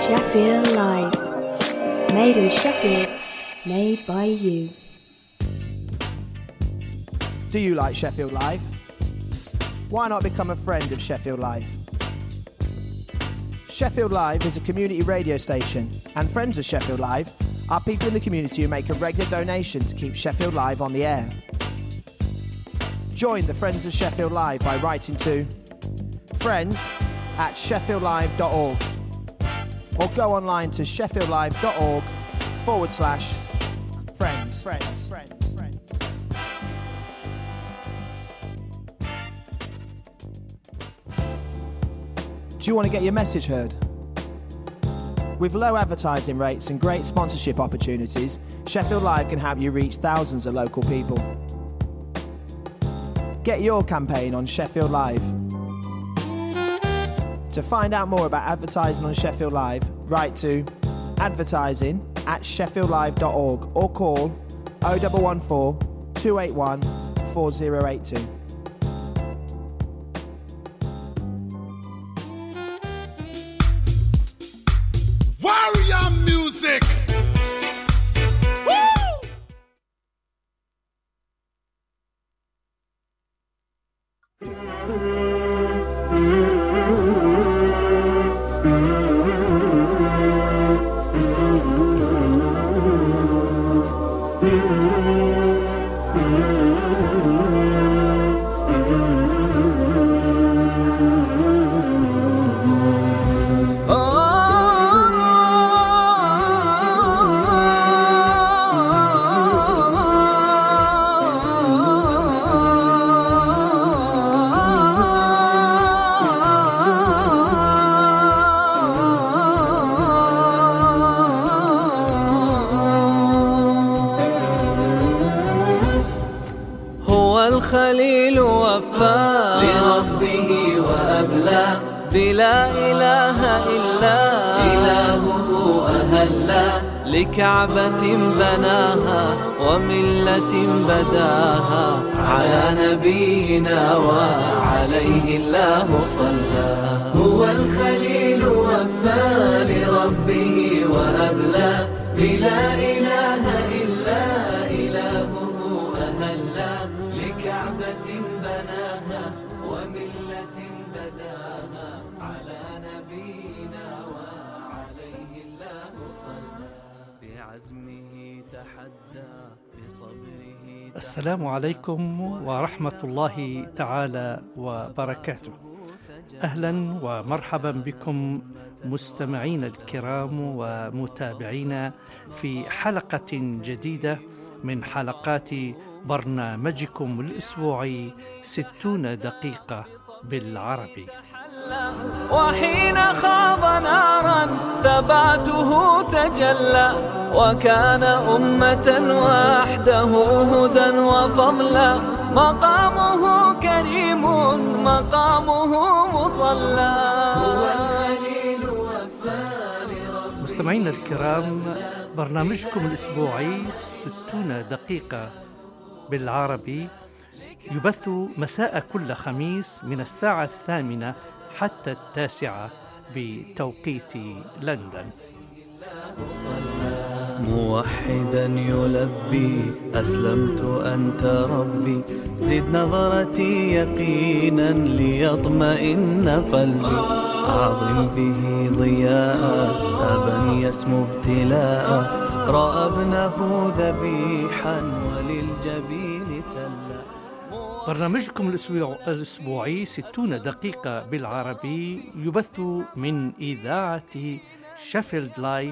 Sheffield Live. Made in Sheffield, made by you. Do you like Sheffield Live? Why not become a friend of Sheffield Live? Sheffield Live is a community radio station, and friends of Sheffield Live are people in the community who make a regular donation to keep Sheffield Live on the air. Join the Friends of Sheffield Live by writing to friends@sheffieldlive.org or go online to sheffieldlive.org/friends. Do you want to get your message heard? With low advertising rates and great sponsorship opportunities, Sheffield Live can help you reach thousands of local people. Get your campaign on Sheffield Live. To find out more about advertising on Sheffield Live, write to advertising@sheffieldlive.org or call 0114 281 4082. Warrior music! الخليل وفى لربه وأبلى بلا إله إلا إلهه أهلا لكعبة بناها وملة بداها على نبينا وعليه الله صلى. هو الخليل وفى لربه وأبلى بلا إله إلا إلهه أهلا لكعبة بناها وملة بداها على نبينا وعليه الله صلى. بعزمه تحدى بصبره. السلام عليكم ورحمة الله تعالى وبركاته. أهلا ومرحبا بكم مستمعين الكرام ومتابعينا في حلقة جديدة من حلقات برنامجكم الأسبوعي 60 دقيقة بالعربي. وحين خاض نارا ثباته تجلى وكان أمة وحده هدى وفضلا مقامه كريم مقامه مصلى. مستمعينا الكرام، برنامجكم الأسبوعي 60 دقيقة بالعربي يبث مساء كل خميس من الساعة 8 حتى 9 بتوقيت لندن. موحدا يلبي أسلمت أنت ربي زد نظرتي يقينا ليطمئن قلبي أعظم به ضياء أبا يسمو ابتلاء رأى ابنه ذبيحا وللجبين تلا. برنامجكم الأسبوعي 60 دقيقة بالعربي يبث من إذاعة شيفيلد لايف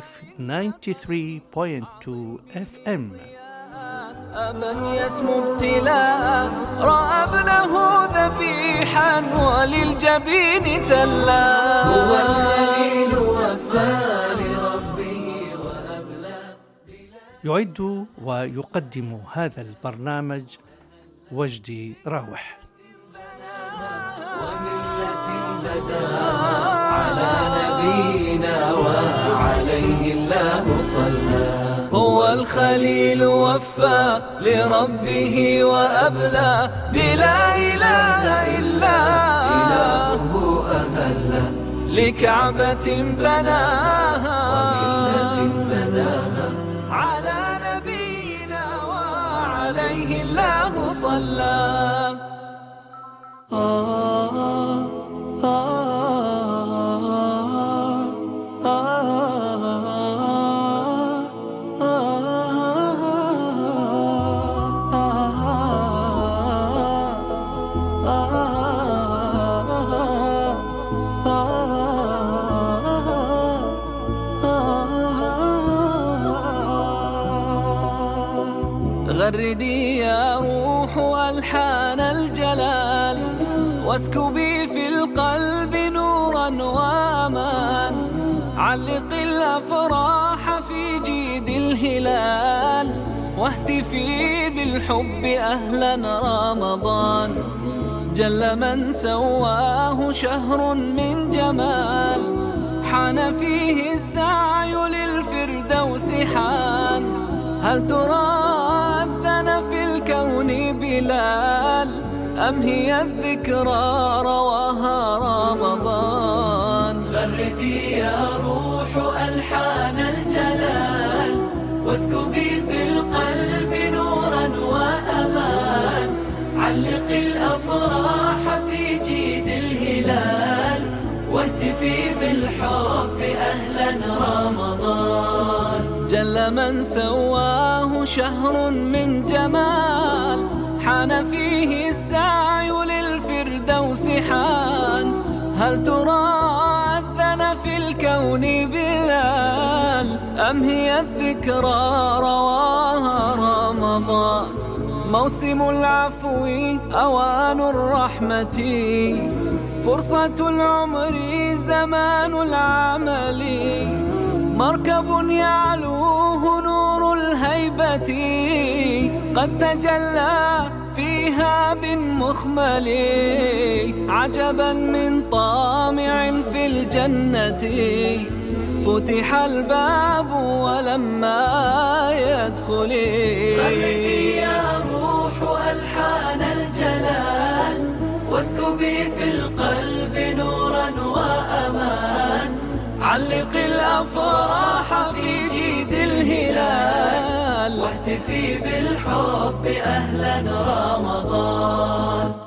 93.2 FM. أبا يسمو ابتلاء رأى ابنه ذبيحا وللجبين تلا. هو الخليل وفى لربه وأبلى. يعد ويقدم هذا البرنامج وجدي راوح. وملة بداها على نبينا وعليه الله صلى. هو الخليل وفى لربه وأبلى بلا إله إلا إلهه أهلا لكعبة بناها وملة بداها على نبينا وعليه الله صلى. غردي يا روح ألحان الجلال واسكبي في القلب نورا وأمان، علق الأفراح في جيد الهلال واهتفي بالحب أهلا رمضان. جل من سواه شهر من جمال، حان فيه السعي للفردوس حان. هل ترى أذن في الكون بلال أم هي الذكرى رواها رمضان؟ غردي يا روح ألحان الجلال واسكبي في القلب نورا وأمان، علق الأفراح في جيد الهلال واهتفي بالحب أهلا رمضان. جل من سواه شهر من جمال، حان فيه السعي للفردوس حان. هل ترى أذن في الكون بلال أم هي الذكرى رواها رمضان؟ موسم العفو أوان الرحمة، فرصة العمر زمان العمل، مركب يعلوه نور الهيبة قد تجلى فيها بالمخمل. عجبا من طامع في الجنة فتح الباب ولما يدخل. غردي يا روح ألحان الجلال واسكبي في القلب نورا وأمان، علق الأفراح في جيد الهلال واهتفي بالحب أهلا رمضان.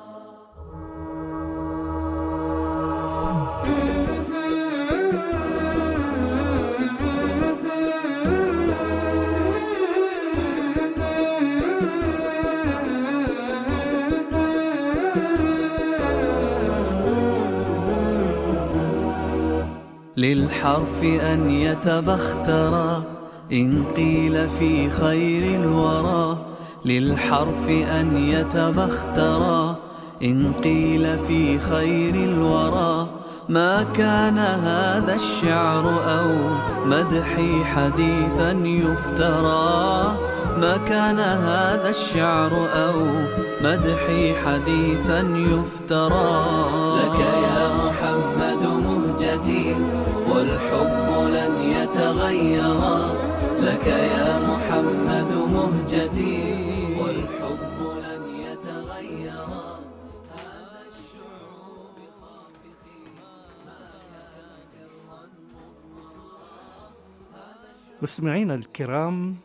للحرف أن يتبخترا إن قيل في خير الورى، للحرف أن يتبخترا إن قيل في خير الورى. ما كان هذا الشعر أو مدحي حديثا يفترى، ما كان هذا الشعر أو مدحي حديثا يفترى. لك يا محمد مهجتي والحب لن يتغيرا، لك يا محمد مهجتي والحب لن يتغيرا. هذا الشعور بخاطئي ما كان سرا مستمعينا الكرام،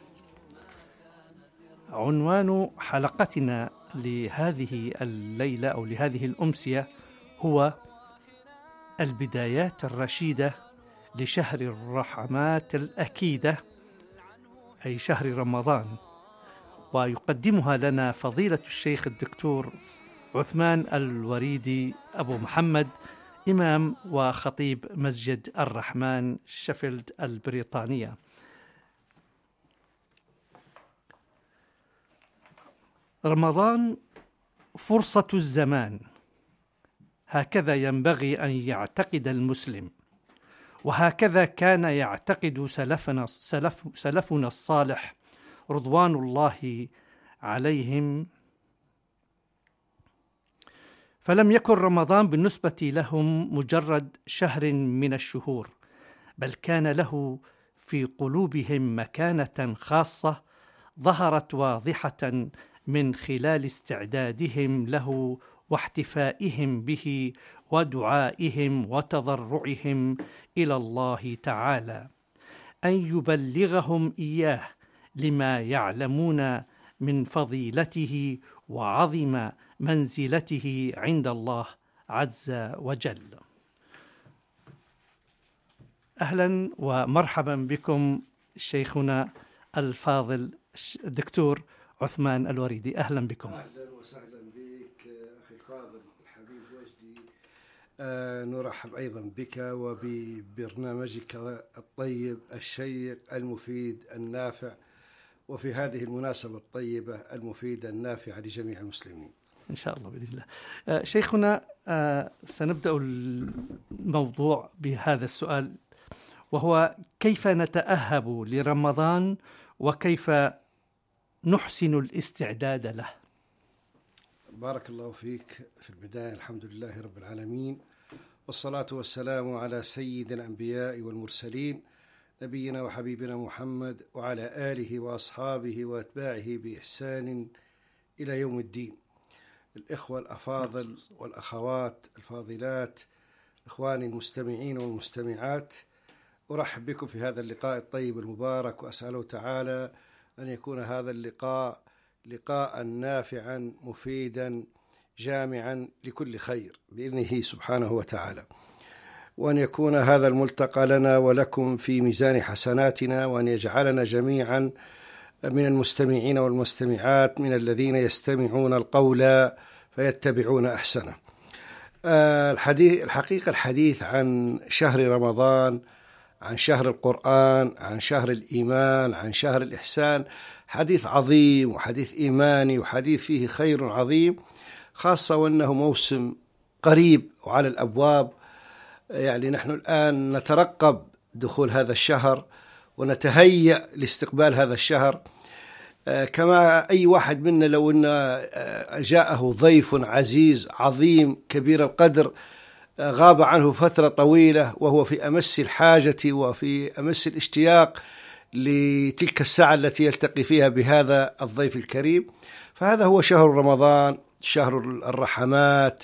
عنوان حلقتنا لهذه الليلة أو لهذه الأمسية هو البدايات الرشيدة لشهر الرحمات الأكيدة، أي شهر رمضان، ويقدمها لنا فضيلة الشيخ الدكتور عثمان الوريدي أبو محمد، إمام وخطيب مسجد الرحمن شيفيلد البريطانية. رمضان فرصة الزمان، هكذا ينبغي أن يعتقد المسلم، وهكذا كان يعتقد سلفنا الصالح رضوان الله عليهم. فلم يكن رمضان بالنسبة لهم مجرد شهر من الشهور، بل كان له في قلوبهم مكانة خاصة ظهرت واضحة من خلال استعدادهم له واحتفائهم به ودعائهم وتضرعهم إلى الله تعالى، أن يبلغهم إياه لما يعلمون من فضيلته وعظم منزلته عند الله عز وجل. أهلا ومرحبا بكم شيخنا الفاضل الدكتور عثمان الوريدي، أهلا بكم. أهلا وسهلا بك أخي الفاضل الحبيب وجدي. نرحب أيضا بك وببرنامجك الطيب الشيق المفيد النافع، وفي هذه المناسبة الطيبة المفيدة النافعة لجميع المسلمين إن شاء الله بإذن الله. شيخنا، سنبدأ الموضوع بهذا السؤال، وهو كيف نتأهب لرمضان وكيف نحسن الاستعداد له؟ بارك الله فيك. في البداية الحمد لله رب العالمين، والصلاة والسلام على سيد الأنبياء والمرسلين نبينا وحبيبنا محمد وعلى آله وأصحابه وأتباعه بإحسان إلى يوم الدين. الإخوة الأفاضل والأخوات الفاضلات، إخواني المستمعين والمستمعات، أرحب بكم في هذا اللقاء الطيب المبارك، وأسأله تعالى أن يكون هذا اللقاء لقاء نافعا مفيدا جامعا لكل خير بإذنه سبحانه وتعالى، وأن يكون هذا الملتقى لنا ولكم في ميزان حسناتنا، وأن يجعلنا جميعا من المستمعين والمستمعات من الذين يستمعون القول فيتبعون أحسنه. الحديث عن شهر رمضان، عن شهر القرآن، عن شهر الإيمان، عن شهر الإحسان، حديث عظيم وحديث إيماني وحديث فيه خير عظيم، خاصة وأنه موسم قريب وعلى الأبواب. يعني نحن الآن نترقب دخول هذا الشهر ونتهيأ لاستقبال هذا الشهر، كما أي واحد منا لو أن جاءه ضيف عزيز عظيم كبير القدر غاب عنه فترة طويلة وهو في أمس الحاجة وفي أمس الاشتياق لتلك الساعة التي يلتقي فيها بهذا الضيف الكريم، فهذا هو شهر رمضان، شهر الرحمات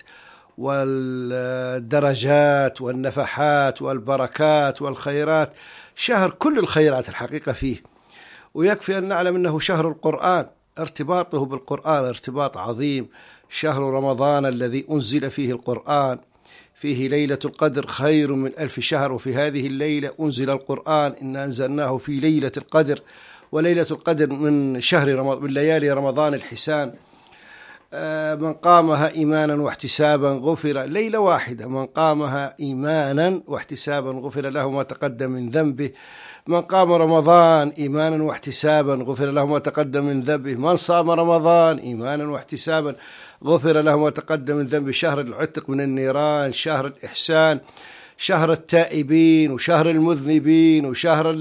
والدرجات والنفحات والبركات والخيرات، شهر كل الخيرات الحقيقة فيه. ويكفي أن نعلم أنه شهر القرآن، ارتباطه بالقرآن ارتباط عظيم. شهر رمضان الذي أنزل فيه القرآن، فيه ليلة القدر خير من 1000 شهر، وفي هذه الليلة أنزل القرآن، إنا أنزلناه في ليلة القدر، وليلة القدر من شهر رمضان، من ليالي رمضان الحسان. من قامها إيمانا واحتسابا غفر، ليلة واحدة من قامها إيمانا واحتسابا غفر له ما تقدم من ذنبه. من قام رمضان إيمانا واحتسابا غفر له ما تقدم من ذنبه. من صام رمضان إيمانا واحتسابا غفر له ما تقدم من ذنبه. شهر العتق من النيران، شهر الإحسان، شهر التائبين، وشهر المذنبين، وشهر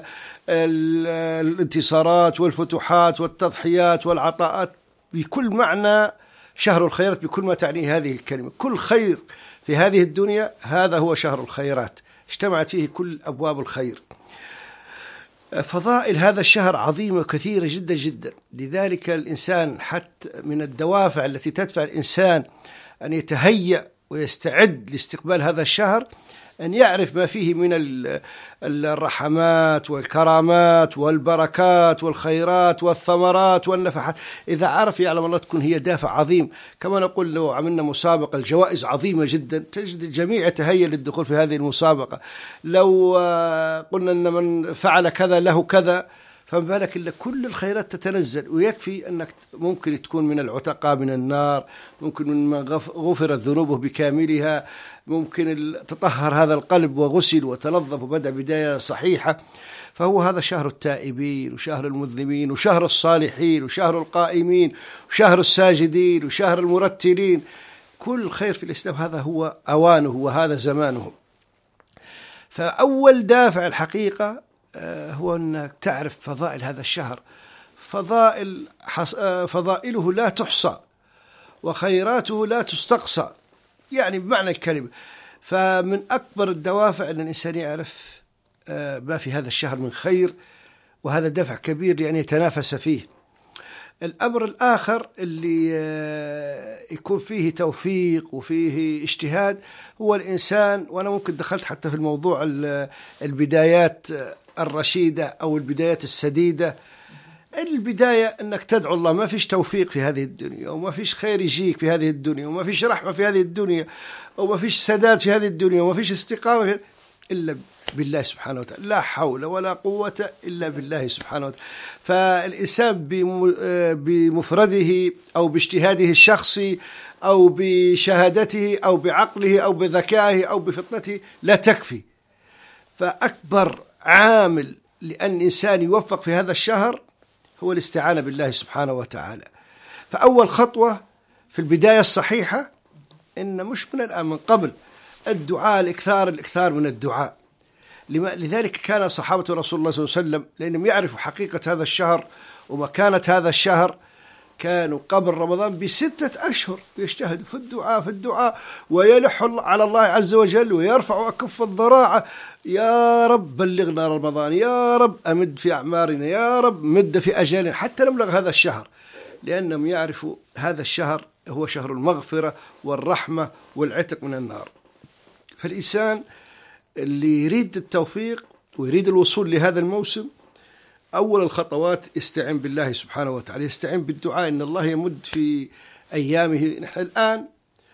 الانتصارات والفتوحات والتضحيات والعطاءات، بكل معنى شهر الخيرات، بكل ما تعنيه هذه الكلمة. كل خير في هذه الدنيا هذا هو شهر الخيرات، اجتمعت فيه كل أبواب الخير. فضائل هذا الشهر عظيمة كثيرة جدا جدا، لذلك الإنسان حتى من الدوافع التي تدفع الإنسان أن يتهيأ ويستعد لاستقبال هذا الشهر أن يعرف ما فيه من الرحمات والكرامات والبركات والخيرات والثمرات والنفحات. إذا عرف يعلم الله تكون هي دافع عظيم. كما نقول لو عملنا مسابقة، الجوائز عظيمة جدا، تجد الجميع يتهيأ للدخول في هذه المسابقة. لو قلنا أن من فعل كذا له كذا، فما بالك إلا كل الخيرات تتنزل. ويكفي أنك ممكن تكون من العتقاء من النار، ممكن من غفرت ذنوبه بكاملها، ممكن تطهر هذا القلب وغسل وتنظف وبدأ بداية صحيحة. فهو هذا شهر التائبين وشهر المذنبين وشهر الصالحين وشهر القائمين وشهر الساجدين وشهر المرتلين. كل خير في الإسلام هذا هو أوانه وهذا زمانه. فأول دافع الحقيقة هو أنك تعرف فضائل هذا الشهر. فضائله لا تحصى وخيراته لا تستقصى، يعني بمعنى الكلمة. فمن أكبر الدوافع أن الإنسان يعرف ما في هذا الشهر من خير، وهذا دافع كبير لأن يتنافس فيه. الأمر الآخر اللي يكون فيه توفيق وفيه اجتهاد هو الإنسان، وأنا ممكن دخلت حتى في الموضوع البدايات الرشيدة أو البدايات السديدة. البداية أنك تدعو الله، ما فيش توفيق في هذه الدنيا، وما فيش خير يجيك في هذه الدنيا، وما فيش رحمة في هذه الدنيا، وما فيش سداد في هذه الدنيا، وما فيش استقامة إلا بالله سبحانه وتعالى. لا حول ولا قوة إلا بالله سبحانه وتعالى. فالإنسان بمفرده أو باجتهاده الشخصي أو بشهادته أو بعقله أو بذكائه أو بفطنته لا تكفي. فأكبر عامل لأن إنسان يوفق في هذا الشهر هو الاستعانة بالله سبحانه وتعالى. فأول خطوة في البداية الصحيحة إن مش من الآن، من قبل الدعاء، الإكثار من الدعاء. لذلك كان صحابة رسول الله صلى الله عليه وسلم لأنهم يعرفوا حقيقة هذا الشهر ومكانة هذا الشهر، كانوا قبل رمضان ب6 أشهر يجتهدوا في الدعاء ويلح على الله عز وجل ويرفع أكف الضراعة: يا رب بلغنا رمضان، يا رب أمد في أعمارنا، يا رب مد في أجالنا حتى نبلغ هذا الشهر، لأنهم يعرفوا هذا الشهر هو شهر المغفرة والرحمة والعتق من النار. فالإنسان اللي يريد التوفيق ويريد الوصول لهذا الموسم، أول الخطوات يستعين بالله سبحانه وتعالى، يستعين بالدعاء. إن الله يمد في أيامه، نحن الآن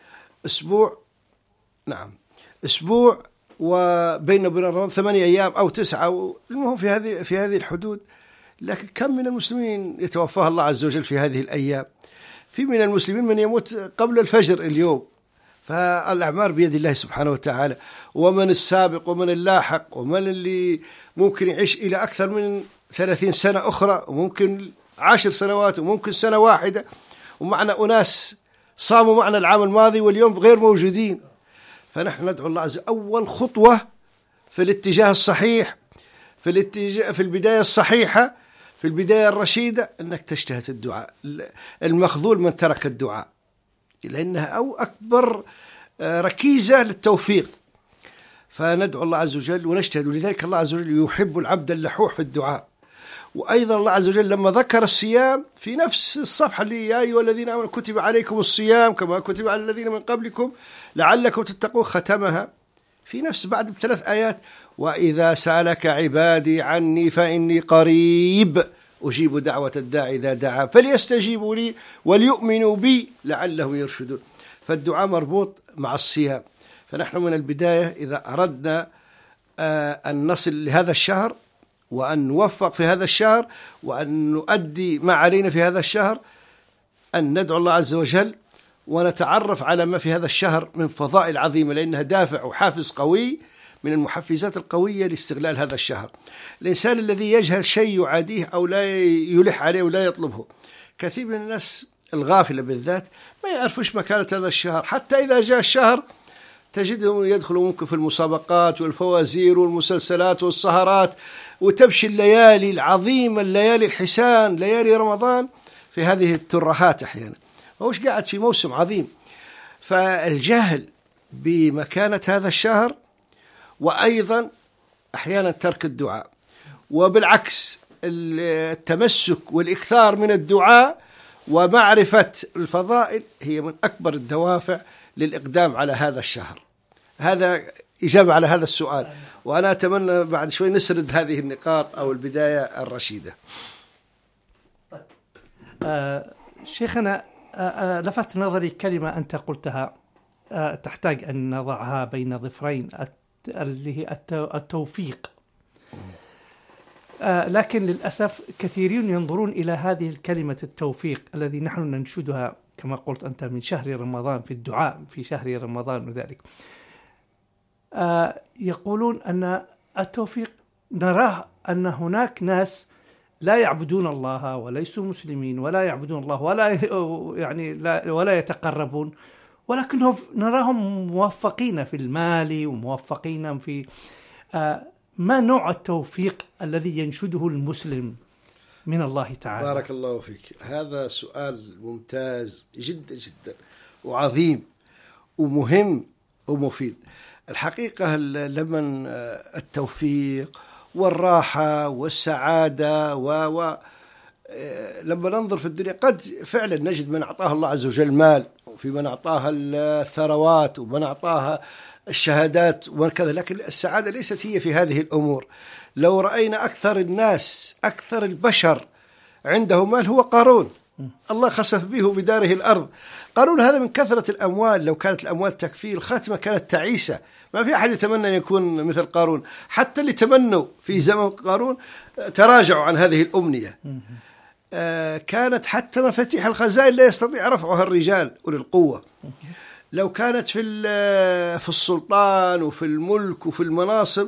أسبوع وبين رمضان 8 أيام أو 9، المهم في هذه الحدود. لكن كم من المسلمين يتوفاه الله عز وجل في هذه الأيام؟ في من المسلمين من يموت قبل الفجر اليوم. فالأعمار بيد الله سبحانه وتعالى، ومن السابق ومن اللاحق، ومن اللي ممكن يعيش إلى أكثر من 30 سنة أخرى، وممكن 10 سنوات، وممكن سنة واحدة. ومعنا أناس صاموا معنا العام الماضي واليوم غير موجودين. فنحن ندعو الله عز وجل أول خطوة في الاتجاه الصحيح، في البداية الصحيحة، في البداية الرشيدة، أنك تجتهد في الدعاء. المخذول من ترك الدعاء، لأنها أو أكبر ركيزة للتوفيق. فندعو الله عز وجل ونجتهد، ولذلك الله عز وجل يحب العبد اللحوح في الدعاء. وأيضا الله عز وجل لما ذكر الصيام في نفس الصفحة اللي يا أيها الذين آمنوا كتب عليكم الصيام كما كتب على الذين من قبلكم لعلكم تتقون، ختمها في نفس بعد ب3 آيات: وإذا سألك عبادي عني فإني قريب أجيب دعوة الداعي إذا دعا فليستجيبوا لي وليؤمنوا بي لعلهم يرشدون. فالدعاء مربوط مع الصيام. فنحن من البداية إذا أردنا أن نصل لهذا الشهر وأن نوفق في هذا الشهر وأن نؤدي ما علينا في هذا الشهر، أن ندعو الله عز وجل ونتعرف على ما في هذا الشهر من فضائل عظيمة، لأنها دافع وحافز قوي من المحفزات القوية لاستغلال هذا الشهر. الإنسان الذي يجهل شيء يعاديه أو لا يلح عليه ولا يطلبه، كثير من الناس الغافلة بالذات ما يعرفوش مكانة هذا الشهر. حتى إذا جاء الشهر تجدهم يدخلوا ممكن في المسابقات والفوازير والمسلسلات والسهرات، وتمشي الليالي العظيمة، الليالي الحسان، ليالي رمضان، في هذه الترهات أحيانا، وهوش قاعد في موسم عظيم. فالجهل بمكانة هذا الشهر، وأيضا أحيانا ترك الدعاء، وبالعكس التمسك والإكثار من الدعاء ومعرفة الفضائل هي من أكبر الدوافع للإقدام على هذا الشهر. هذا إجابة على هذا السؤال، وأنا أتمنى بعد شوي نسرد هذه النقاط أو البداية الرشيدة. شيخنا، لفت نظري كلمة أنت قلتها تحتاج أن نضعها بين ظفرين، اللي هي التوفيق. لكن للأسف كثيرين ينظرون إلى هذه الكلمة التوفيق الذي نحن ننشدها كما قلت أنت من شهر رمضان في الدعاء في شهر رمضان، وذلك يقولون أن التوفيق نراه أن هناك ناس لا يعبدون الله وليسوا مسلمين ولا يعبدون الله ولا يتقربون، ولكنهم نراهم موفقين في المال وموفقين في ما نوع التوفيق الذي ينشده المسلم من الله تعالى؟ بارك الله فيك. هذا سؤال ممتاز جدا جدا وعظيم ومهم ومفيد. الحقيقة لمن التوفيق والراحة والسعادة لما ننظر في الدنيا قد فعلا نجد من أعطاه الله عز وجل مال، وفي من أعطاها الثروات، ومن أعطاها الشهادات وكذا، لكن السعادة ليست هي في هذه الأمور. لو رأينا أكثر الناس، أكثر البشر عنده مال هو قارون، الله خسف به بداره الأرض. قارون هذا من كثرة الأموال، لو كانت الأموال تكفيه الخاتمة كانت تعيسة. ما في أحد يتمنى أن يكون مثل قارون، حتى اللي تمنوا في زمن قارون تراجعوا عن هذه الأمنية. كانت حتى مفاتيح الخزائن لا يستطيع رفعها الرجال أولي القوة. لو كانت في السلطان وفي الملك وفي المناصب،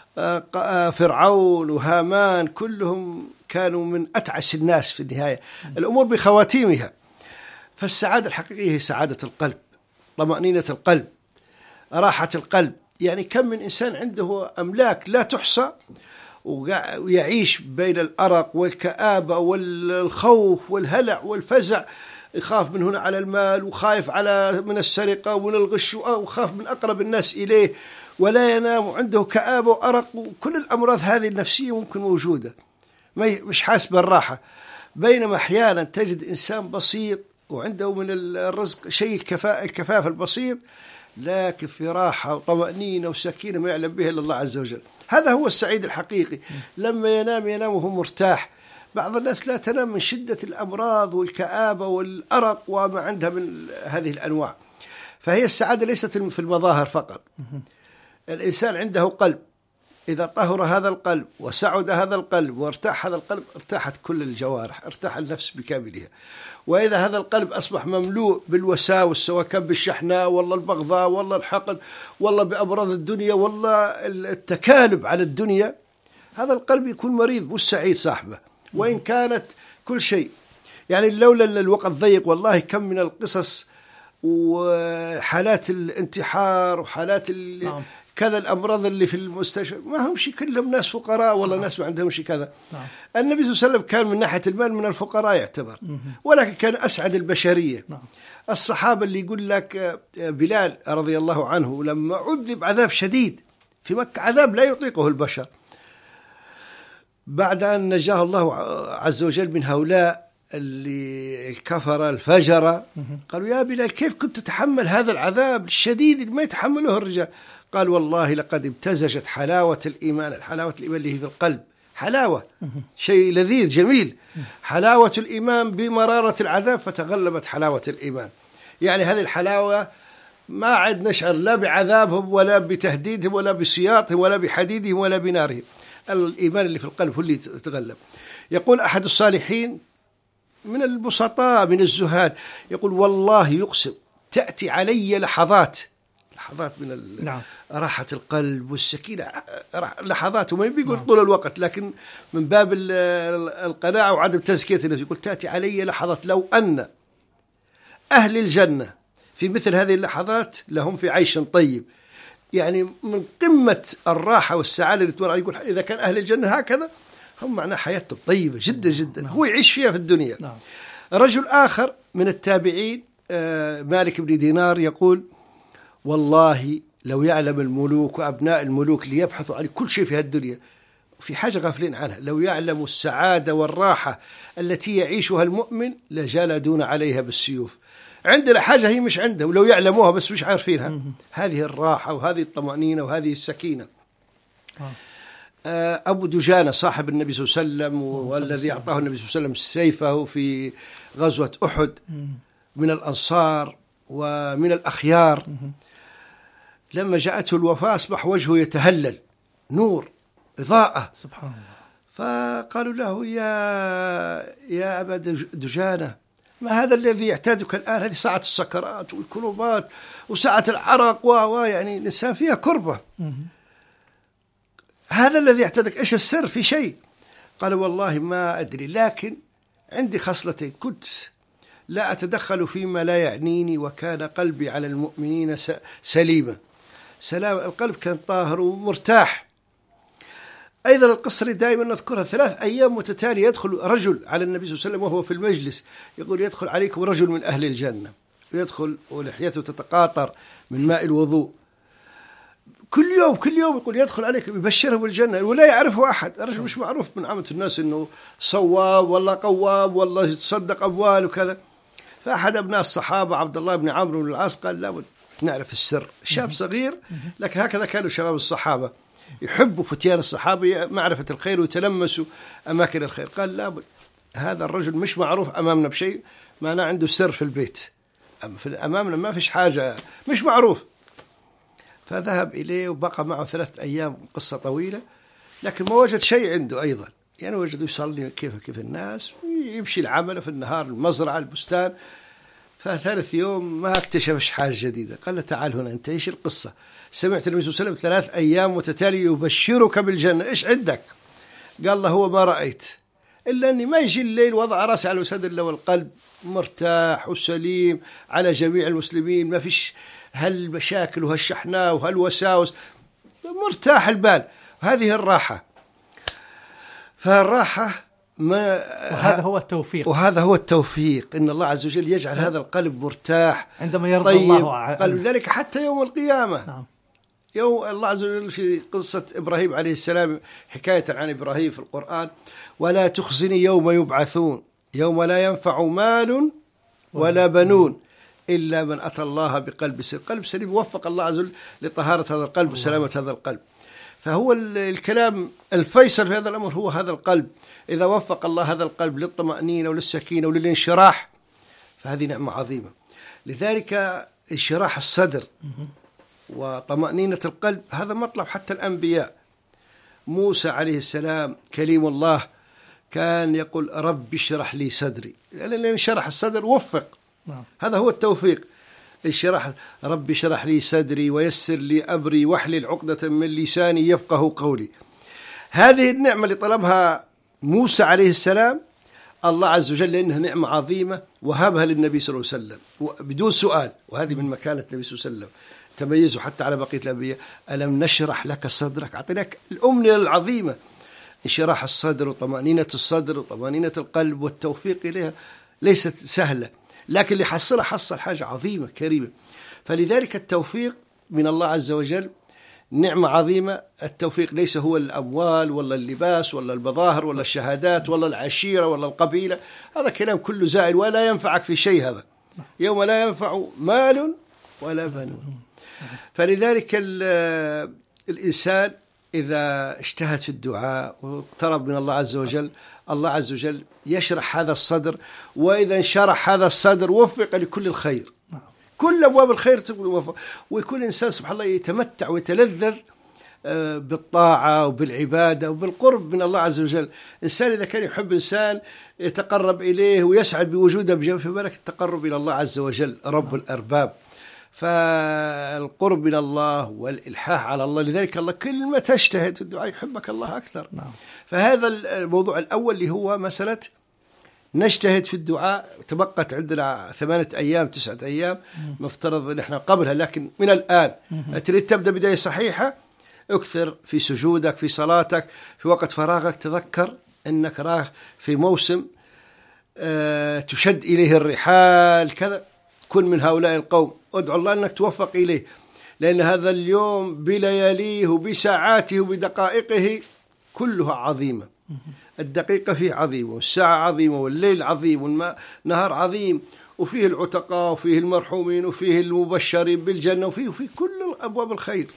فرعون وهامان كلهم كانوا من أتعس الناس في النهاية، الأمور بخواتيمها. فالسعادة الحقيقية هي سعادة القلب، طمأنينة القلب، راحة القلب. يعني كم من إنسان عنده أملاك لا تحصى ويعيش بين الأرق والكآبة والخوف والهلع والفزع، يخاف من هنا على المال، وخايف من السرقة ومن الغش، وخاف من أقرب الناس إليه، ولا ينام، وعنده كآبة وأرق، وكل الأمراض هذه النفسية ممكن موجودة، مش حاسس بالراحة. بينما أحيانا تجد إنسان بسيط وعنده من الرزق شيء الكفاف البسيط، لكن في راحة وطمأنينة وسكينة ما يعلم به إلا الله عز وجل. هذا هو السعيد الحقيقي، لما ينام وهو مرتاح. بعض الناس لا تنام من شدة الأمراض والكآبة والأرق وما عندها من هذه الأنواع. فهي السعادة ليست في المظاهر فقط. الإنسان عنده قلب، إذا طهر هذا القلب وسعد هذا القلب وارتاح هذا القلب، ارتاحت كل الجوارح، ارتاح النفس بكاملها. وإذا هذا القلب أصبح مملوء بالوساوس، سواء كان بالشحناء والله البغضاء والله الحقد والله بأمراض الدنيا والله التكالب على الدنيا، هذا القلب يكون مريض مش سعيد صاحبه، وإن كانت كل شيء. يعني لولا الوقت ضيق والله كم من القصص وحالات الانتحار وحالات كذا الأمراض اللي في المستشفى، ما هم شيء كلهم ناس فقراء والله ناس ما عندهم شيء كذا. النبي صلى الله عليه وسلم كان من ناحية المال من الفقراء يعتبر، ولكن كان أسعد البشرية. الصحابة اللي يقول لك بلال رضي الله عنه لما عذب عذاب شديد في مكة، عذاب لا يطيقه البشر، بعد أن نجاه الله عز وجل من هؤلاء اللي الكفر الفجرة، قالوا يا بلال كيف كنت تتحمل هذا العذاب الشديد اللي ما يتحمله الرجال؟ قال والله لقد امتزجت حلاوة الإيمان، الحلاوة الإيمان اللي هي في القلب، حلاوة شيء لذيذ جميل، حلاوة الإيمان بمرارة العذاب فتغلبت حلاوة الإيمان. يعني هذه الحلاوة ما عاد نشعر لا بعذابهم ولا بتهديدهم ولا بسياطهم ولا بحديدهم ولا بنارهم، الإيمان اللي في القلب هو اللي يتغلب. يقول أحد الصالحين من البسطاء من الزهاد، يقول والله يقسم تأتي علي لحظات من راحة القلب والسكينة، لحظات، وما بيقول طول الوقت، لكن من باب القناعة وعدم تزكية النفس، يقول تأتي علي لحظات لو أن أهل الجنة في مثل هذه اللحظات لهم في عيش طيب. يعني من قمة الراحة والسعادة اللي تمر، يقول إذا كان أهل الجنة هكذا هم معناه حياتهم طيبة جدا جدا، هو يعيش فيها في الدنيا. رجل آخر من التابعين مالك بن دينار يقول والله لو يعلم الملوك وأبناء الملوك ليبحثوا عن كل شيء في الدنيا، في حاجة غافلين عنها، لو يعلموا السعادة والراحة التي يعيشها المؤمن لجلدون عليها بالسيوف. عندنا حاجة هي مش عندهم، لو يعلموها بس مش عارفينها، هذه الراحة وهذه الطمأنينة وهذه السكينة. أبو دجانة صاحب النبي صلى الله عليه وسلم والذي أعطاه النبي صلى الله عليه وسلم سيفه في غزوة أحد، من الأنصار ومن الأخيار، لما جاءته الوفاة أصبح وجهه يتهلل، نور إضاءة سبحان الله. فقالوا له يا أبا دجانة ما هذا الذي يعتادك الآن؟ هذه ساعة السكرات والكربات وساعة العرق يعني الإنسان فيها كربة، هذا الذي يعتادك، إيش السر في شيء؟ قال والله ما أدري، لكن عندي خصلتين، كنت لا أتدخل فيما لا يعنيني، وكان قلبي على المؤمنين سليما. سلام القلب كان طاهر ومرتاح. أيضا القصة اللي دائما نذكرها، 3 أيام متتالية يدخل رجل على النبي صلى الله عليه وسلم وهو في المجلس، يقول يدخل عليكم رجل من أهل الجنة، يدخل ولحيته تتقاطر من ماء الوضوء، كل يوم يقول يدخل عليك يبشره بالجنة ولا يعرفه أحد. الرجل مش معروف من عامة الناس إنه صواب ولا قواب ولا يتصدق أموال وكذا. فأحد أبناء الصحابة عبد الله بن عمرو بن العاص قال لابد نعرف السر. شاب صغير لكن هكذا كانوا شباب الصحابة، يحبوا فتيان الصحابة معرفة الخير ويتلمسوا أماكن الخير. قال لابد هذا الرجل مش معروف أمامنا بشيء، معناه عنده سر في البيت، أمامنا ما فيش حاجة، مش معروف. فذهب إليه وبقى معه 3 أيام، قصة طويلة، لكن ما وجد شيء عنده أيضا. يعني وجد يصلي كيف الناس، يمشي العمل في النهار المزرعة البستان. فثالث يوم ما اكتشفش حاجة جديدة. قال له تعال هنا أنت، إيش القصة؟ سمعت النبي صلى الله عليه وسلم 3 أيام متتالية يبشرك بالجنة، إيش عندك؟ قال له هو ما رأيت إلا أني ما يجي الليل وضع رأسي على وساد الله والقلب مرتاح وسليم على جميع المسلمين، ما فيش هالمشاكل وهالشحناء وهالوساوس، مرتاح البال. هذه الراحة. فالراحة وهذا هو التوفيق إن الله عز وجل يجعل هذا القلب مرتاح عندما يرضى طيب. الله قال ذلك حتى يوم القيامة. نعم. يوم الله عز وجل في قصة إبراهيم عليه السلام، حكاية عن إبراهيم في القرآن: ولا تخزني يوم يبعثون يوم لا ينفع مال ولا بنون إلا من أتى الله بقلب سليم. قلب سليم وفق الله عز وجل لطهارة هذا القلب وسلامة هذا القلب. فهو الكلام الفيصل في هذا الأمر هو هذا القلب. إذا وفق الله هذا القلب للطمأنينة وللسكينة وللانشراح فهذه نعمة عظيمة. لذلك انشراح الصدر وطمأنينة القلب هذا مطلب حتى الأنبياء. موسى عليه السلام كليم الله كان يقول رب اشرح لي صدري، لأن انشرح الصدر وفق. هذا هو التوفيق. رب اشرح لي صدري ويسر لي أمري واحلل عقدة من لساني يفقه قولي. هذه النعمة اللي طلبها موسى عليه السلام الله عز وجل لأنها نعمة عظيمة وهبها للنبي صلى الله عليه وسلم بدون سؤال، وهذه من مكانة النبي صلى الله عليه وسلم تميزوا حتى على بقية الأنبياء. ألم نشرح لك صدرك؟ أعطيناك الأمنية العظيمة، انشراح الصدر وطمأنينة الصدر وطمأنينة القلب والتوفيق إليها ليست سهلة، لكن اللي حصل حاجة عظيمة كريمة. فلذلك التوفيق من الله عز وجل نعمة عظيمة. التوفيق ليس هو الأموال ولا اللباس ولا المظاهر ولا الشهادات ولا العشيرة ولا القبيلة، هذا كلام كله زائل ولا ينفعك في شيء. هذا يوم لا ينفع مال ولا بنون. فلذلك الإنسان إذا اجتهد في الدعاء واقترب من الله عز وجل، الله عز وجل يشرح هذا الصدر، وإذا انشرح هذا الصدر وفق لكل الخير، كل أبواب الخير تقول، ويكون إنسان سبحان الله يتمتع ويتلذذ بالطاعة وبالعبادة وبالقرب من الله عز وجل. إنسان إذا كان يحب إنسان يتقرب إليه ويسعد بوجوده بجنب، في بالك التقرب إلى الله عز وجل رب الأرباب. فالقرب من الله والإلحاح على الله، لذلك الله كل ما تجتهد في الدعاء يحبك الله أكثر. فهذا الموضوع الأول اللي هو مسألة نجتهد في الدعاء. تبقت عندنا 8 أيام 9 أيام مفترض أن احنا قبلها، لكن من الآن تريد تبدأ بداية صحيحة، اكثر في سجودك في صلاتك في وقت فراغك، تذكر أنك راه في موسم تشد إليه الرحال كذا. كن من هؤلاء القوم، ادعو الله أنك توفق إليه، لأن هذا اليوم بلياليه وبساعاته وبدقائقه كلها عظيمة. الدقيقة فيه عظيمة، والساعة عظيمة، والليل عظيم، والنهار عظيم، وفيه العتقاء وفيه المرحومين وفيه المبشرين بالجنة وفيه كل أبواب الخير.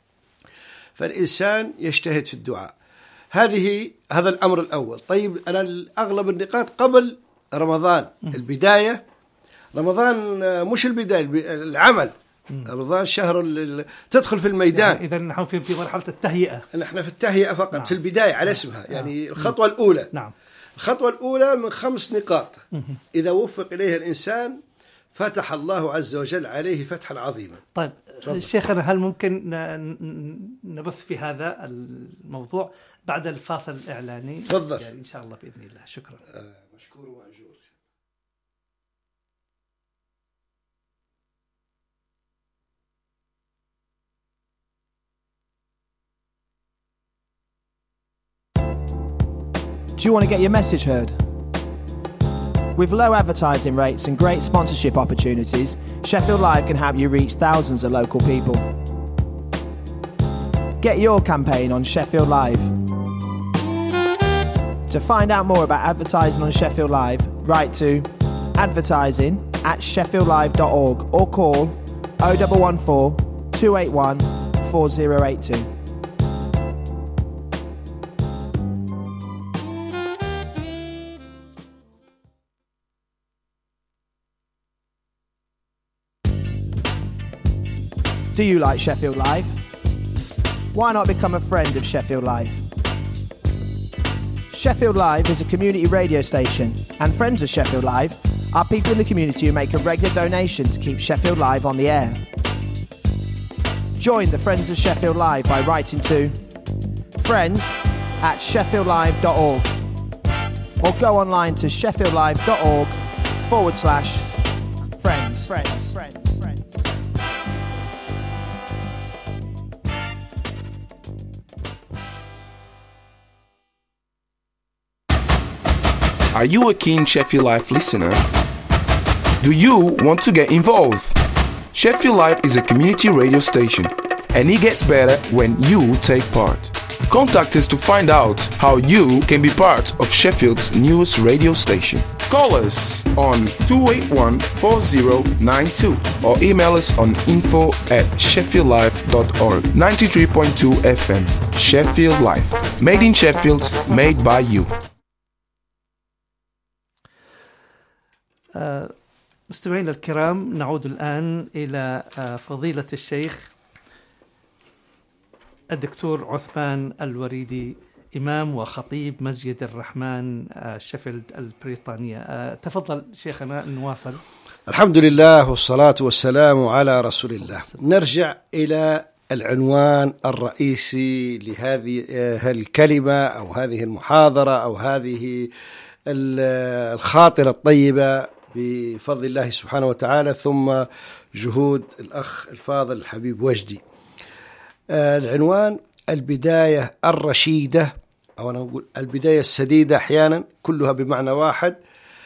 فالإنسان يجتهد في الدعاء. هذا الأمر الأول. طيب أنا أغلب النقاط قبل رمضان. البداية رمضان مش البداية، العمل. رمضان شهر تدخل في الميدان. إذا نحن في مرحلة التهيئة. نحن في التهيئة فقط. نعم. في البداية على اسمها. يعني الخطوة الأولى. نعم. الخطوة الأولى من 5 نقاط إذا وفق إليها الإنسان فتح الله عز وجل عليه فتحا عظيما. طيب شيخنا، هل ممكن نبث في هذا الموضوع بعد الفاصل الإعلاني؟ تفضل. يعني إن شاء الله بإذن الله. شكرا. مشكور ومأجور. Do you want to get your message heard? With low advertising rates and great sponsorship opportunities, Sheffield Live can help you reach thousands of local people. Get your campaign on Sheffield Live. To find out more about advertising on Sheffield Live, write to advertising@sheffieldlive.org or call 0114 281 4082. Do you like Sheffield Live? Why not become a friend of Sheffield Live? Sheffield Live is a community radio station, and friends of Sheffield Live are people in the community who make a regular donation to keep Sheffield Live on the air. Join the Friends of Sheffield Live by writing to friends@sheffieldlive.org or go online to sheffieldlive.org/friends. Are you a keen Sheffield Live listener? Do you want to get involved? Sheffield Live is a community radio station, and it gets better when you take part. Contact us to find out how you can be part of Sheffield's newest radio station. Call us on 281-4092 or email us on info@sheffieldlive.org. 93.2 FM, Sheffield Live. Made in Sheffield, made by you. مستمعينا الكرام، نعود الآن إلى فضيلة الشيخ الدكتور عثمان الوريدي، إمام وخطيب مسجد الرحمن شيفيلد البريطانية. تفضل شيخنا، نواصل. الحمد لله والصلاة والسلام على رسول الله. نرجع إلى العنوان الرئيسي لهذه الكلمة أو هذه المحاضرة أو هذه الخاطرة الطيبة بفضل الله سبحانه وتعالى، ثم جهود الأخ الفاضل الحبيب وجدي. العنوان البداية الرشيدة، أو أنا نقول البداية السديدة أحيانا، كلها بمعنى واحد،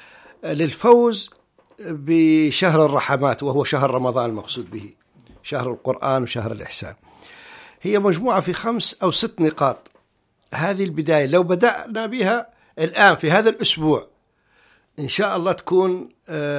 للفوز بشهر الرحمات، وهو شهر رمضان المقصود به، شهر القرآن وشهر الإحسان. هي مجموعة في 5 أو 6 نقاط. هذه البداية لو بدأنا بها الآن في هذا الأسبوع إن شاء الله تكون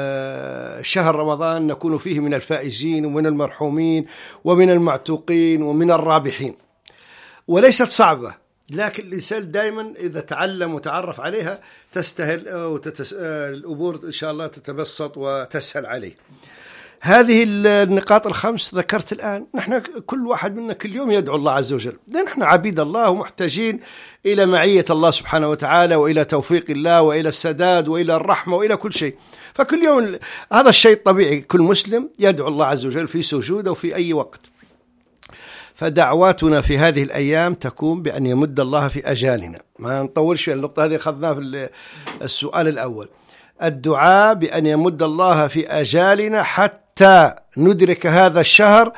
شهر رمضان نكون فيه من الفائزين ومن المرحومين ومن المعتوقين ومن الرابحين. وليست صعبة، لكن الإنسان دائما إذا تعلم وتعرف عليها تستهل الأمور إن شاء الله تتبسط وتسهل عليه. هذه النقاط ال5 ذكرت الآن. نحن كل واحد منا كل يوم يدعو الله عز وجل، نحن عبيد الله ومحتاجين إلى معية الله سبحانه وتعالى وإلى توفيق الله وإلى السداد وإلى الرحمة وإلى كل شيء. فكل يوم هذا الشيء طبيعي، كل مسلم يدعو الله عز وجل في سجود أو في أي وقت. فدعواتنا في هذه الأيام تكون بأن يمد الله في أجالنا. ما نطولش، النقطة هذه أخذناها في السؤال الأول. الدعاء بأن يمد الله في أجالنا حتى ندرك هذا الشهر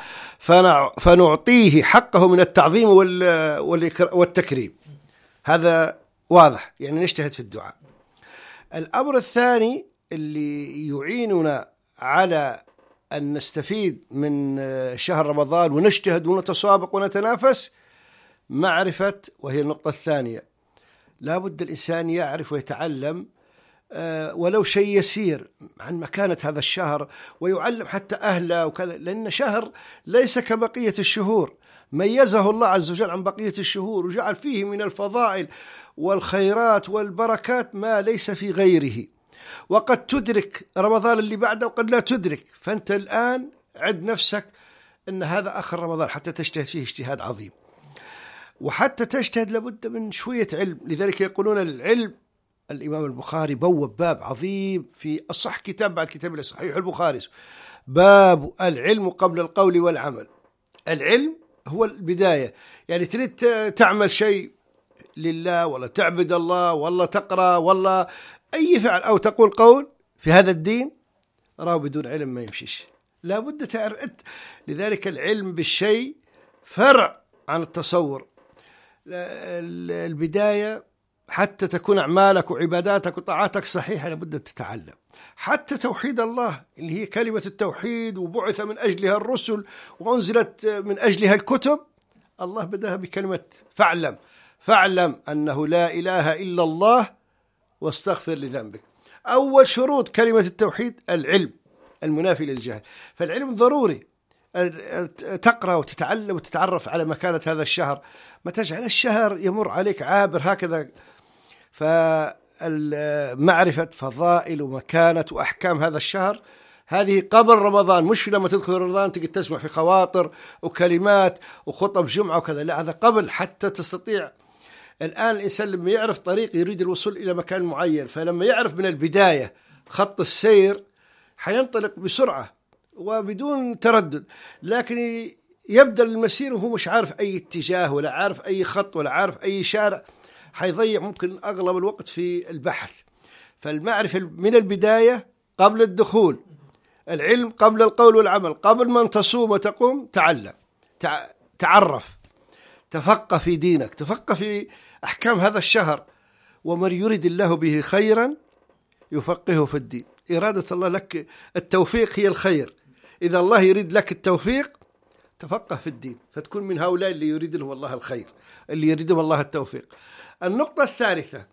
فنعطيه حقه من التعظيم والتكريم. هذا واضح، يعني نجتهد في الدعاء. الأمر الثاني اللي يعيننا على أن نستفيد من شهر رمضان ونجتهد ونتسابق ونتنافس، معرفة، وهي النقطة الثانية، لا بد الإنسان يعرف ويتعلم ولو شيء يسير عن مكانة هذا الشهر، ويعلم حتى أهله وكذا، لأن شهر ليس كبقية الشهور، ميزه الله عز وجل عن بقية الشهور وجعل فيه من الفضائل والخيرات والبركات ما ليس في غيره. وقد تدرك رمضان اللي بعده وقد لا تدرك، فأنت الآن عد نفسك أن هذا آخر رمضان حتى تجتهد فيه اجتهاد عظيم. وحتى تجتهد لابد من شوية علم، لذلك يقولون العلم، الإمام البخاري بوب باب عظيم في أصح كتاب بعد كتاب الله صحيح البخاري، باب العلم قبل القول والعمل. العلم هو البداية، يعني تريد تعمل شيء لله ولا تعبد الله ولا تقرأ ولا أي فعل أو تقول قول في هذا الدين، راه بدون علم ما يمشيش، لابد تعرف. لذلك العلم بالشيء فرع عن التصور. البداية حتى تكون أعمالك وعباداتك وطاعاتك صحيحة لابد تتعلم. حتى توحيد الله اللي هي كلمة التوحيد، وبعث من أجلها الرسل وأنزلت من أجلها الكتب، الله بدأها بكلمة فاعلم أنه لا إله إلا الله واستغفر لذنبك. أول شروط كلمة التوحيد العلم المنافي للجهل، فالعلم ضروري، تقرأ وتتعلم وتتعرف على مكانة هذا الشهر، ما تجعل الشهر يمر عليك عابر هكذا. فمعرفة فضائل ومكانة وأحكام هذا الشهر هذه قبل رمضان، مش لما تدخل رمضان تجي تسمع في خواطر وكلمات وخطب جمعة وكذا، لا، هذا قبل حتى تستطيع. الآن الإنسان لما يعرف طريق يريد الوصول إلى مكان معين، فلما يعرف من البداية خط السير حينطلق بسرعة وبدون تردد. لكن يبدأ المسير وهو مش عارف أي اتجاه ولا عارف أي خط ولا عارف أي شارع، حيضيع ممكن أغلب الوقت في البحث. فالمعرفة من البداية قبل الدخول، العلم قبل القول والعمل، قبل ما تصوم وتقوم تعلم، تعرف، تفقه في دينك، تفقه في أحكام هذا الشهر. ومن يريد الله به خيرا يفقهه في الدين. إرادة الله لك التوفيق هي الخير، إذا الله يريد لك التوفيق تفقه في الدين، فتكون من هؤلاء اللي يريد لهم الله الخير، اللي يريدهم الله التوفيق. النقطة الثالثة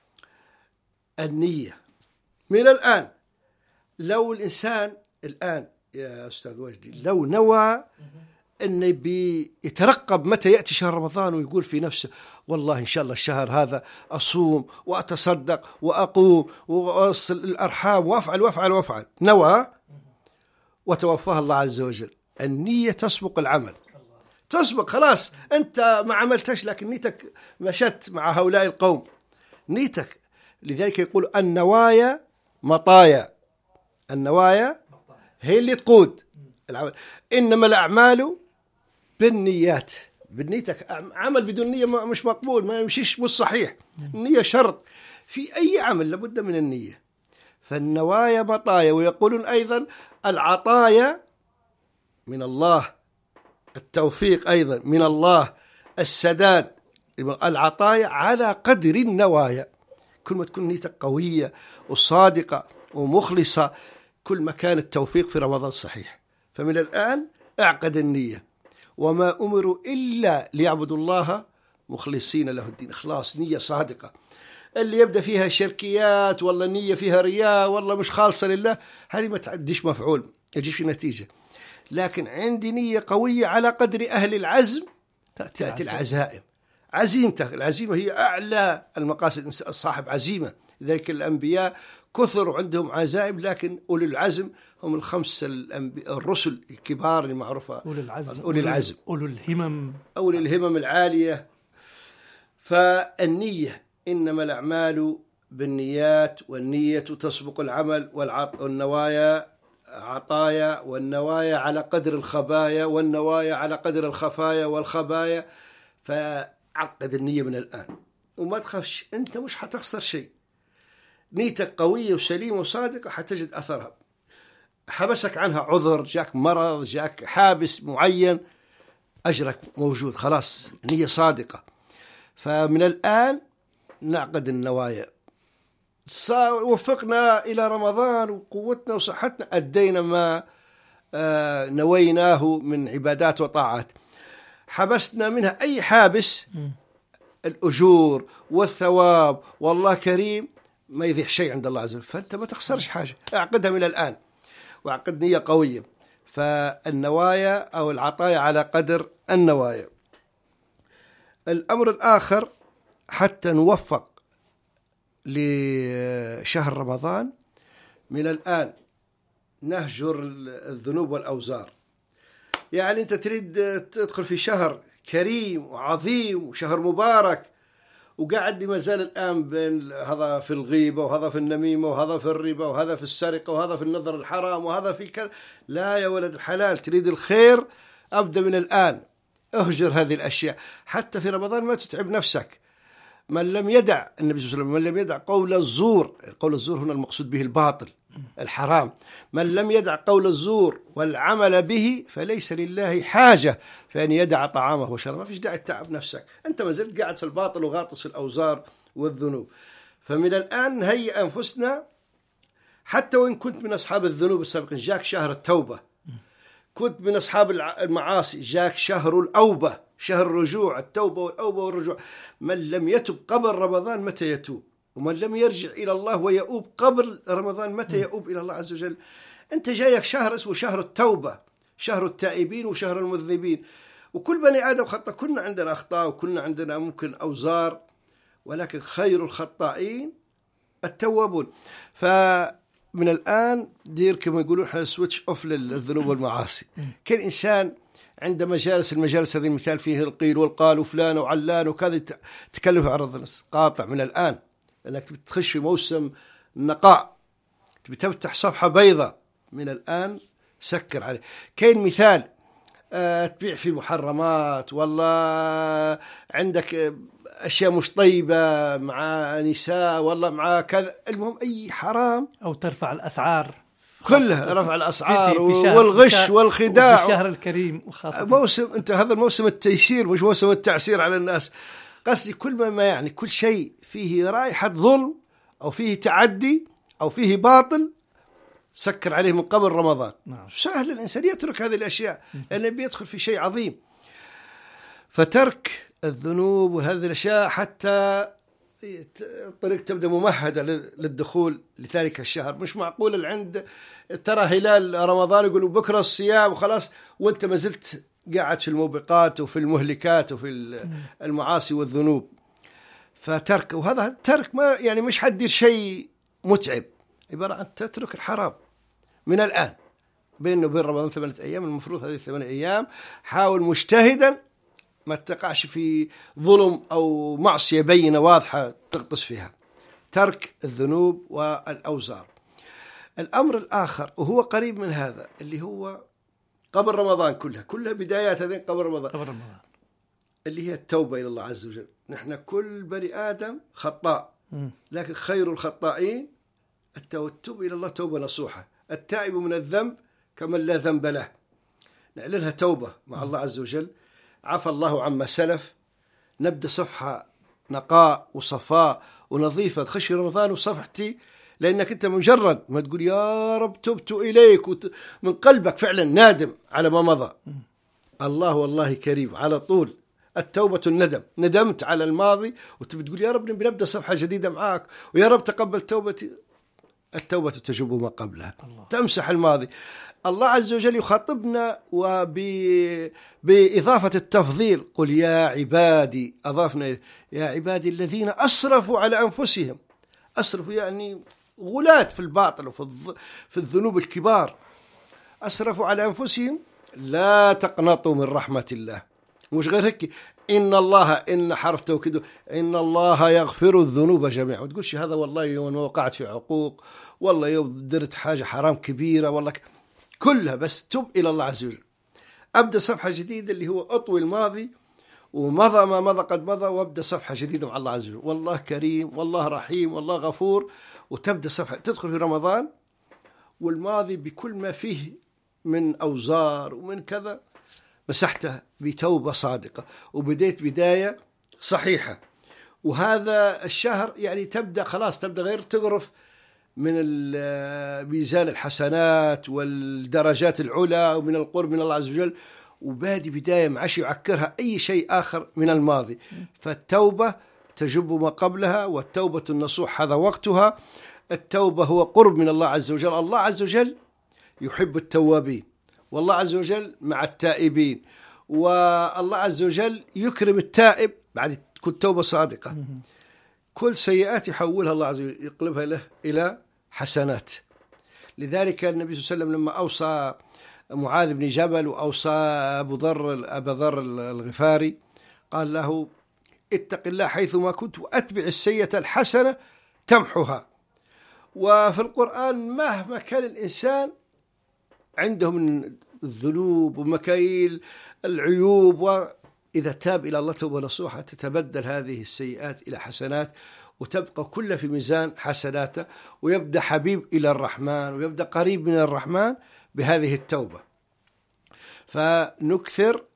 النية. من الآن لو الإنسان الآن يا أستاذ وجدي لو نوى أنه بيترقب متى يأتي شهر رمضان ويقول في نفسه والله إن شاء الله الشهر هذا أصوم وأتصدق وأقوم وأصل الأرحام وأفعل، نوى وتوفاه الله عز وجل. النية تسبق العمل، تسبق، خلاص أنت ما عملتش لكن نيتك مشت مع هؤلاء القوم، نيتك. لذلك يقول النوايا مطايا، النوايا هي اللي تقود العمل. إنما الأعمال بالنيات، بالنيتك. عمل بدون نية مش مقبول، ما يمشيش، مش صحيح. النية شرط في أي عمل، لابد من النية. فالنوايا مطايا. ويقولون أيضا العطايا من الله، التوفيق أيضا من الله، السداد، العطايا على قدر النوايا. كل ما تكون نيتك قوية وصادقة ومخلصة كل ما كان التوفيق في رمضان صحيح. فمن الآن اعقد النية. وما أمروا إلا ليعبدوا الله مخلصين له الدين. إخلاص، نية صادقة. اللي يبدأ فيها شركيات والله نية فيها رياء والله مش خالصة لله، هذه ما تعديش مفعول، يجيش نتيجة. لكن عندي نية قوية على قدر أهل العزم تأتي العزائم. عزيمتك، العزيمة هي أعلى المقاصد، صاحب عزيمة. لذلك الأنبياء كثر عندهم عزائم، لكن أولي العزم هم الخمسة الرسل الكبار المعروفة، أولي العزم، أولي الهمم العالية. فالنية إنما الأعمال بالنيات، والنية تسبق العمل، والنوايا عطايا، والنوايا على قدر الخبايا، والنوايا على قدر الخفايا والخبايا. فعقد النية من الآن وما تخافش، أنت مش حتخسر شيء. نيتك قوية وسليمة وصادقة حتجد أثرها. حبسك عنها عذر، جاك مرض، جاك حابس معين، أجرك موجود، خلاص نية صادقة. فمن الآن نعقد النوايا. وفقنا إلى رمضان وقوتنا وصحتنا، أدينا ما نويناه من عبادات وطاعات. حبسنا منها أي حابس، الأجور والثواب والله كريم، ما يضيع شيء عند الله عز وجل. فأنت ما تخسرش حاجة، اعقدها من الآن، وعقد نية قوية. فالنوايا أو العطايا على قدر النوايا. الأمر الآخر حتى نوفق لشهر رمضان، من الآن نهجر الذنوب والأوزار. يعني أنت تريد تدخل في شهر كريم وعظيم وشهر مبارك، وقاعد ما زال الآن بين هذا في الغيبة وهذا في النميمة وهذا في الربا وهذا في السرقة وهذا في النظر الحرام وهذا في كذا. لا يا ولد الحلال، تريد الخير أبدأ من الآن، اهجر هذه الأشياء. حتى في رمضان ما تتعب نفسك. من لم يدع، النبي صلى الله عليه وسلم، من لم يدع قول الزور، قول الزور هنا المقصود به الباطل الحرام، من لم يدع قول الزور والعمل به فليس لله حاجة فأن يدع طعامه وشرابه. ما فيش داعي تتعب نفسك، أنت ما زلت قاعد في الباطل وغاطس في الأوزار والذنوب. فمن الآن نهيئ أنفسنا، حتى وإن كنت من أصحاب الذنوب السابقين، جاك شهر التوبة، كنت من أصحاب المعاصي، جاك شهر الأوبة، شهر الرجوع، التوبة والأوبة والرجوع. من لم يتب قبل رمضان متى يتوب؟ ومن لم يرجع إلى الله ويؤوب قبل رمضان متى يؤوب إلى الله عز وجل؟ أنت جايك شهر اسمه شهر التوبة، شهر التائبين وشهر المذنبين. وكل بني آدم خطأ، كنا عندنا أخطاء وكنا عندنا ممكن أوزار، ولكن خير الخطائين التوابون. فمن الآن دير كما يقولون احنا سويتش أوف للذنوب والمعاصي. كل إنسان عند المجالس هذه المثال فيه القيل والقال وفلان وعلان وكذا تكلم في عرض الناس. قاطع من الآن، لأنك بتخش في موسم النقاء، بتفتح صفحة بيضاء من الآن، سكر عليه. كاين مثال تبيع في محرمات، والله عندك أشياء مش طيبة مع نساء، والله مع كذا، المهم أي حرام، أو ترفع الأسعار كلها، رفع الأسعار والغش والخداع. في الشهر الكريم وخاصة موسم، أنت هذا الموسم التيسير مش موسم التعسير على الناس. قصدي كل ما يعني كل شيء فيه رائحة ظلم أو فيه تعدي أو فيه باطل سكر عليه من قبل رمضان. نعم. سهل الإنسان يترك هذه الأشياء لأنه بيدخل في شيء عظيم. فترك الذنوب وهذه الأشياء حتى الطريق تبدأ ممهدة للدخول لذلك الشهر. مش معقول العند ترى هلال رمضان يقولوا بكرة الصيام وخلاص، وانت ما زلت قاعد في الموبقات وفي المهلكات وفي المعاصي والذنوب. فترك، وهذا ترك ما يعني مش حدير شيء متعب، عبارة عن تترك الحرام من الآن. بينه وبين رمضان 8 أيام، المفروض هذه 8 أيام حاول مجتهدا ما تقعش في ظلم أو معصية بينة واضحة تغطس فيها. ترك الذنوب والأوزار. الأمر الآخر وهو قريب من هذا اللي هو قبل رمضان، كلها بدايات هذين قبل رمضان، اللي هي التوبة إلى الله عز وجل. نحن كل بني آدم خطاء، لكن خير الخطائين التوب إلى الله توبة نصوحة. التائب من الذنب كمن لا ذنب له. نعلنها توبة مع الله عز وجل، عفى الله عما سلف، نبدأ صفحة نقاء وصفاء ونظيفة. خشي رمضان وصفحتي، لأنك أنت مجرد ما تقول يا رب تبت إليك من قلبك فعلا نادم على ما مضى، الله والله كريم على طول. التوبة الندم، ندمت على الماضي وتقول يا رب بنبدأ صفحة جديدة معاك، ويا رب تقبل توبتي. التوبة تجب ما قبلها، تمسح الماضي. الله عز وجل يخاطبنا بإضافة التفضيل، قل يا عبادي، أضافنا يا عبادي الذين أسرفوا على أنفسهم. أسرفوا يعني غلاة في الباطل وفي الذنوب الكبار. أسرفوا على أنفسهم لا تقنطوا من رحمة الله. مش غير هيك، إن الله، إن حرف توكيد، إن الله يغفر الذنوب جميعا. ما تقولش هذا والله يوم وقعت في عقوق، والله يوم درت حاجة حرام كبيرة، والله كلها بس تب إلى الله عز وجل. أبدأ صفحة جديدة اللي هو أطوي الماضي، ومضى ما مضى قد مضى، وأبدأ صفحة جديدة مع الله عز وجل. والله كريم، والله رحيم، والله غفور. وتبدأ صفحة، تدخل في رمضان والماضي بكل ما فيه من أوزار ومن كذا مسحته بتوبة صادقة، وبديت بداية صحيحة. وهذا الشهر يعني تبدأ خلاص، تبدأ غير تغرف من ميزان الحسنات والدرجات العلى ومن القرب من الله عز وجل، وبادي بداية معش يعكرها أي شيء آخر من الماضي. فالتوبة تجب ما قبلها، والتوبة النصوح هذا وقتها. التوبة هو قرب من الله عز وجل. الله عز وجل يحب التوابين، والله عز وجل مع التائبين. والله عز وجل يكرم التائب بعد تكون توبة صادقة. كل سيئات يحولها الله عز وجل، يقلبها له إلى حسنات. لذلك النبي صلى الله عليه وسلم لما أوصى معاذ بن جبل وأوصى أبا ذر الغفاري، قال له اتق الله حيثما كنت وأتبع السيئة الحسنة تمحها. وفي القرآن مهما كان الإنسان عنده من الذنوب ومكاييل العيوب، وإذا تاب إلى الله توبة نصوحة تتبدل هذه السيئات إلى حسنات، وتبقى كلها في ميزان حسناته، ويبدأ حبيب إلى الرحمن ويبدأ قريب من الرحمن بهذه التوبة. فنكثر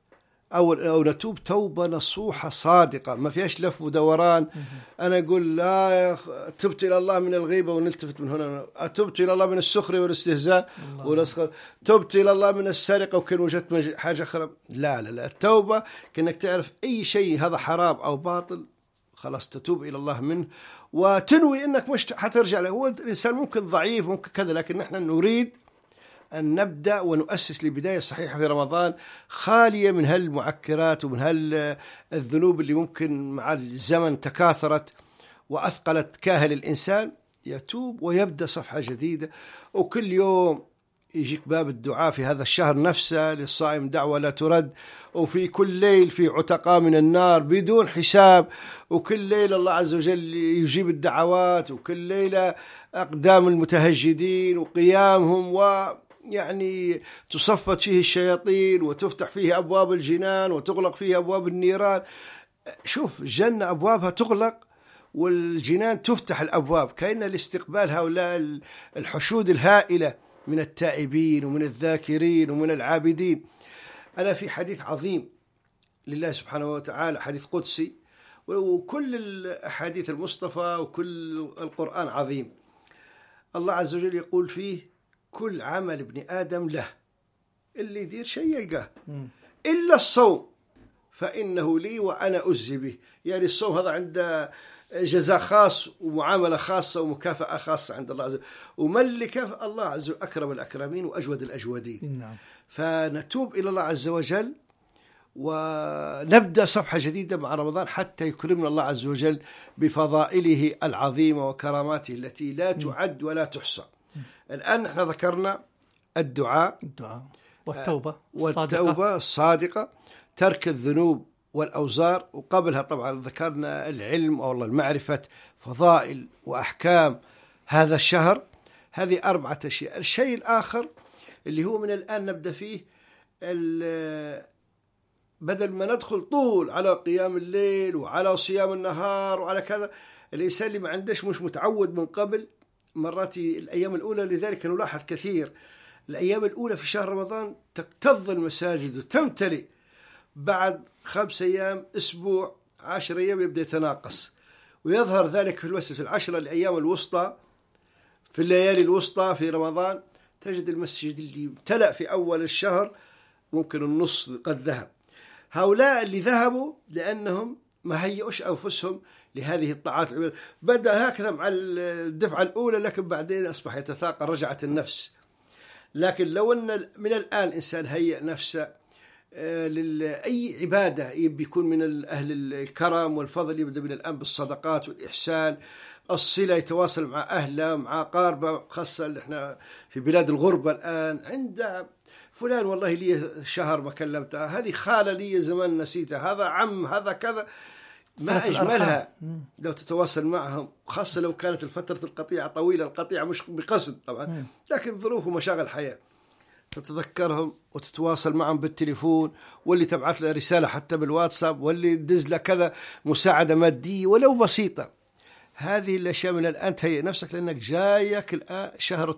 أو نتوب توبة نصوحة صادقة ما فيهاش لف ودوران. أنا أقول لا تبت إلى الله من الغيبة ونلتفت من هنا، تبت إلى الله من السخرية والاستهزاء والأسخر، تبت إلى الله من السرقة وكان وجدت حاجة أخرى. لا لا لا، التوبة كأنك تعرف أي شيء هذا حرام أو باطل خلاص تتوب إلى الله منه وتنوي أنك مش حترجع له. هو الإنسان ممكن ضعيف ممكن كذا، لكن نحن نريد أن نبدأ ونؤسس لبداية صحيحة في رمضان خالية من هالمعكرات ومن هالذنوب اللي ممكن مع الزمن تكاثرت وأثقلت كاهل الإنسان. يتوب ويبدأ صفحة جديدة، وكل يوم يجيك باب الدعاء في هذا الشهر نفسه للصائم دعوة لا ترد، وفي كل ليل في عتقاء من النار بدون حساب، وكل ليلة الله عز وجل يجيب الدعوات، وكل ليلة أقدام المتهجدين وقيامهم ويعني تصفت فيه الشياطين وتفتح فيه أبواب الجنان وتغلق فيه أبواب النيران. شوف الجنة أبوابها تغلق والجنان تفتح الأبواب، كأن الاستقبال هؤلاء الحشود الهائلة من التائبين ومن الذاكرين ومن العابدين. أنا في حديث عظيم لله سبحانه وتعالى، حديث قدسي، وكل الأحاديث المصطفى وكل القرآن عظيم. الله عز وجل يقول فيه كل عمل ابن آدم له، اللي يدير شيء يلقاه إلا الصوم فإنه لي وأنا أجزي به. يعني الصوم هذا عنده جزاء خاص ومعاملة خاصة ومكافأة خاصة عند الله عز وجل، ومن اللي كافأ الله عز وجل أكرم الأكرمين وأجود الأجودين. نعم. فنتوب إلى الله عز وجل ونبدأ صفحة جديدة مع رمضان حتى يكرمنا الله عز وجل بفضائله العظيمة وكراماته التي لا تعد ولا تحصى. الآن نحن ذكرنا الدعاء والتوبة الصادقة، ترك الذنوب والأوزار، وقبلها طبعا ذكرنا العلم أو المعرفة فضائل وأحكام هذا الشهر. هذه 4 أشياء. الشيء الآخر اللي هو من الآن نبدأ فيه، بدل ما ندخل طول على قيام الليل وعلى صيام النهار وعلى كذا، الإنسان اللي ما عندش مش متعود من قبل مرات الأيام الأولى، لذلك نلاحظ كثير الأيام الأولى في شهر رمضان تكتظ المساجد وتمتلئ، بعد 5 أيام أسبوع 10 أيام يبدأ يتناقص، ويظهر ذلك في المسجد في 10 الأيام الوسطى، في الليالي الوسطى في رمضان تجد المسجد اللي امتلأ في أول الشهر ممكن النص قد ذهب. هؤلاء اللي ذهبوا لأنهم ما هيئوش أنفسهم لهذه الطاعات العبادة. بدأ هكذا مع الدفعة الأولى، لكن بعدين أصبح يتثاقل، رجعت النفس. لكن لو أن من الآن إنسان هيئ نفسه لأي عبادة بيكون من أهل الكرم والفضل، يبدأ من الآن بالصدقات والإحسان، الصلة، يتواصل مع أهله مع قاربه، خاصة اللي احنا في بلاد الغربة الآن. عند فلان والله لي شهر ما كلمتها، هذه خالة لي زمان نسيتها، هذا عم، هذا كذا، ما أجملها لو تتواصل معهم، خاصة لو كانت الفترة القطيعة طويلة. القطيعة مش بقصد طبعا، لكن ظروف ومشاغل الحياة، تتذكرهم وتتواصل معهم بالتليفون، واللي تبعث له رسالة حتى بالواتساب، واللي تدز له كذا مساعدة مادية ولو بسيطة. هذه الأشياء من الآن تهيئ نفسك، لأنك جايك الآن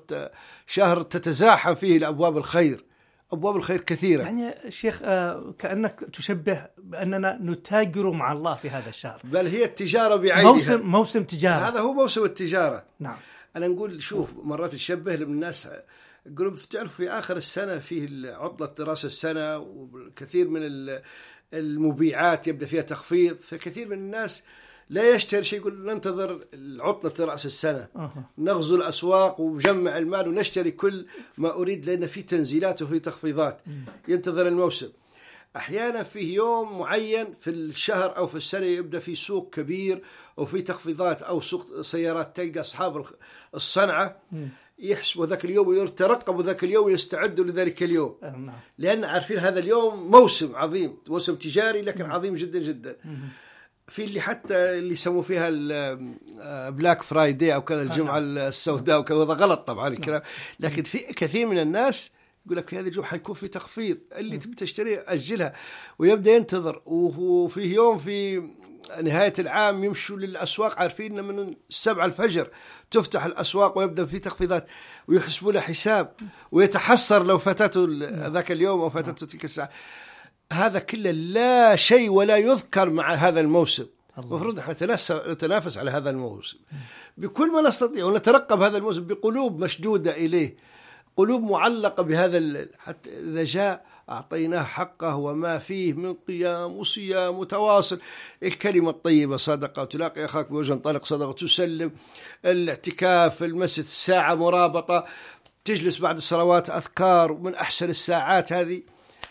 شهر تتزاحم فيه لأبواب الخير، أبواب الخير كثيرة. يعني شيخ كأنك تشبه بأننا نتاجر مع الله في هذا الشهر، بل هي التجارة بعينها، موسم تجارة. هذا هو موسم التجارة. نعم. أنا نقول شوف مرات تشبه للناس، قلوب تعرف في آخر السنة فيه عطلة دراسة السنة، وكثير من المبيعات يبدأ فيها تخفيض، فكثير من الناس لا يشتري شيء، يقول ننتظر عطلة رأس السنة، نغزو الأسواق وجمع المال ونشتري كل ما أريد، لأن في تنزيلات وفي تخفيضات، ينتظر الموسم. أحيانا فيه يوم معين في الشهر أو في السنة يبدأ في سوق كبير وفي تخفيضات، أو سوق سيارات، تلقى أصحاب الصنعة يحسبوا ذاك اليوم ويترقبوا ذاك اليوم ويستعدوا لذلك اليوم، لأن عارفين هذا اليوم موسم عظيم، موسم تجاري لكن عظيم جدا جدا. في اللي حتى اللي يسموا فيها بلاك فرايدي أو كذا، الجمعة السوداء وكذا، هذا غلط طبعا الكلام، لكن في كثير من الناس يقول لك في هذه الجمعة حيكون في تخفيض، اللي تبي تشتري أجلها، ويبدأ ينتظر. وفي يوم في نهاية العام يمشوا للأسواق عارفين أن من 7 الفجر تفتح الأسواق ويبدأ في تخفيضات، ويحسبوا له حساب، ويتحسر لو فاتته ذاك اليوم أو فاتته تلك الساعة. هذا كله لا شيء ولا يذكر مع هذا الموسم. المفروض نحن نتنافس على هذا الموسم بكل ما نستطيع، ونترقب هذا الموسم بقلوب مشدودة إليه، قلوب معلقة بهذا حتى إذا جاء أعطيناه حقه وما فيه من قيام وصيام متواصل. الكلمة الطيبة صدقة، وتلاقي أخاك بوجه طلق صدقة، تسلم، الاعتكاف، المسجد، الساعة مرابطة، تجلس بعد الصلوات أذكار، ومن أحسن الساعات هذه.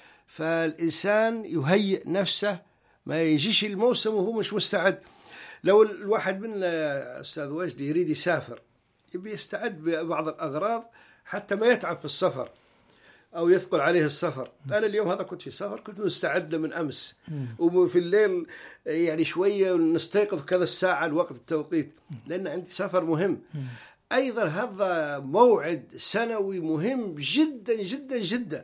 فالإنسان يهيئ نفسه، ما يجيش الموسم وهو مش مستعد. لو الواحد منا أستاذ وجدي يريد يسافر، يبي يستعد ببعض الأغراض حتى ما يتعب في السفر أو يثقل عليه السفر. أنا اليوم هذا كنت في سفر، كنت مستعد من أمس، وفي الليل يعني شوية نستيقظ كذا الساعة الوقت التوقيت، لأن عندي سفر مهم. أيضا هذا موعد سنوي مهم جدا جدا جدا،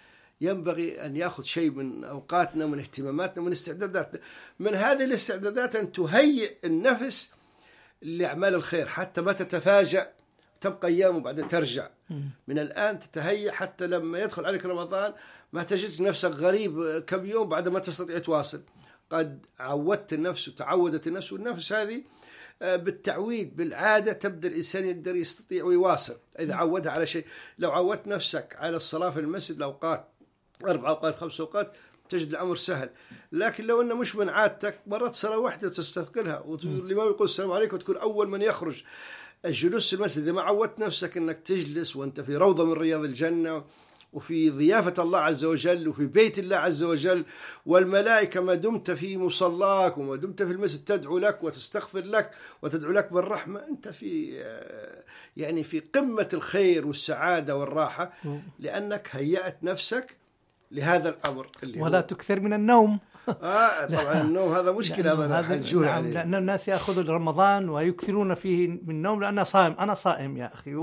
ينبغي أن يأخذ شيء من أوقاتنا، من اهتماماتنا، من استعداداتنا. من هذه الاستعدادات أن تهيئ النفس لأعمال الخير حتى ما تتفاجأ تبقى أيام وبعدين ترجع. من الآن تتهيئ حتى لما يدخل عليك رمضان ما تجد نفسك غريب كم يوم بعد ما تستطيع تواصل. قد عودت النفس وتعودت النفس، والنفس هذه بالتعويد بالعادة تبدأ الإنسان يقدر يستطيع ويواصل. إذا عودها على شيء، لو عودت نفسك على الصلاة في المسجد الأوقات 4 أوقات 5 أوقات تجد الأمر سهل. لكن لو أنه مش من عادتك، مرات صلاة واحدة وتستثقلها، والإمام يقول السلام عليكم وتكون أول من يخرج. الجلوس في المسجد، إذا ما عودت نفسك أنك تجلس وأنت في روضة من رياض الجنة، وفي ضيافة الله عز وجل، وفي بيت الله عز وجل، والملائكة ما دمت في مصلاك وما دمت في المسجد تدعو لك وتستغفر لك وتدعو لك بالرحمة، أنت في يعني في قمة الخير والسعادة والراحة، لأنك هيأت نفسك لهذا الأمر اللي ولا تكثر من النوم. طبعا النوم هذا مشكلة، نعم، لأن الناس يأخذوا رمضان ويكثرون فيه من النوم. لأنه صائم، أنا صائم يا أخي،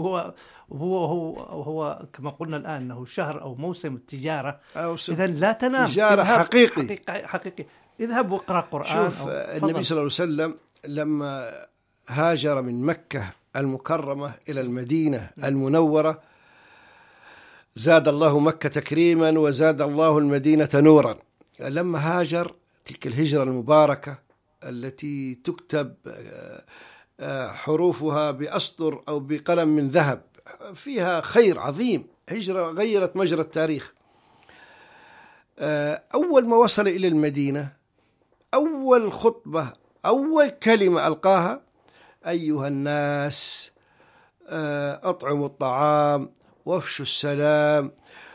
وهو كما قلنا الآن أنه شهر أو موسم التجارة، إذا لا تنام. تجارة حقيقي. اذهب واقرأ قرآن. شوف النبي صلى الله عليه وسلم لما هاجر من مكة المكرمة إلى المدينة المنورة، زاد الله مكة تكريما وزاد الله المدينة نورا. لما هاجر تلك الهجرة المباركة التي تكتب حروفها بأسطر أو بقلم من ذهب، فيها خير عظيم، هجرة غيرت مجرى التاريخ. أول ما وصل إلى المدينة، أول خطبة، أول كلمة ألقاها: أيها الناس أطعموا الطعام وافشوا السلام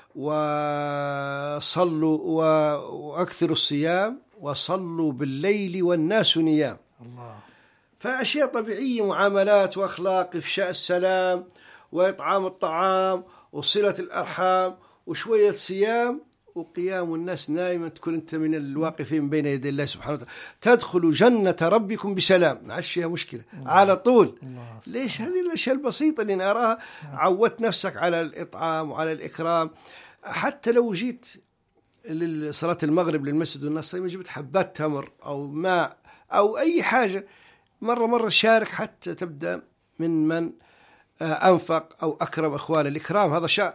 وصلوا وأكثروا الصيام وصلوا بالليل والناس نيام. الله. فأشياء طبيعية، معاملات وأخلاق، إفشاء السلام وإطعام الطعام وصلة الأرحام وشوية صيام وقيام الناس نائمة، تكون أنت من الواقفين بين يدي الله سبحانه وتعالى. تدخلوا جنة ربكم بسلام. معش فيها مشكلة على طول. ليش؟ هذه الأشياء البسيطة اللي نراها. عودت نفسك على الإطعام وعلى الإكرام. حتى لو جيت لصلاة المغرب للمسجد والناس صايمة، جبت حبات تمر أو ماء أو أي حاجة، مرة شارك حتى تبدأ من أنفق أو أكرم أخوان. الإكرام هذا شيء.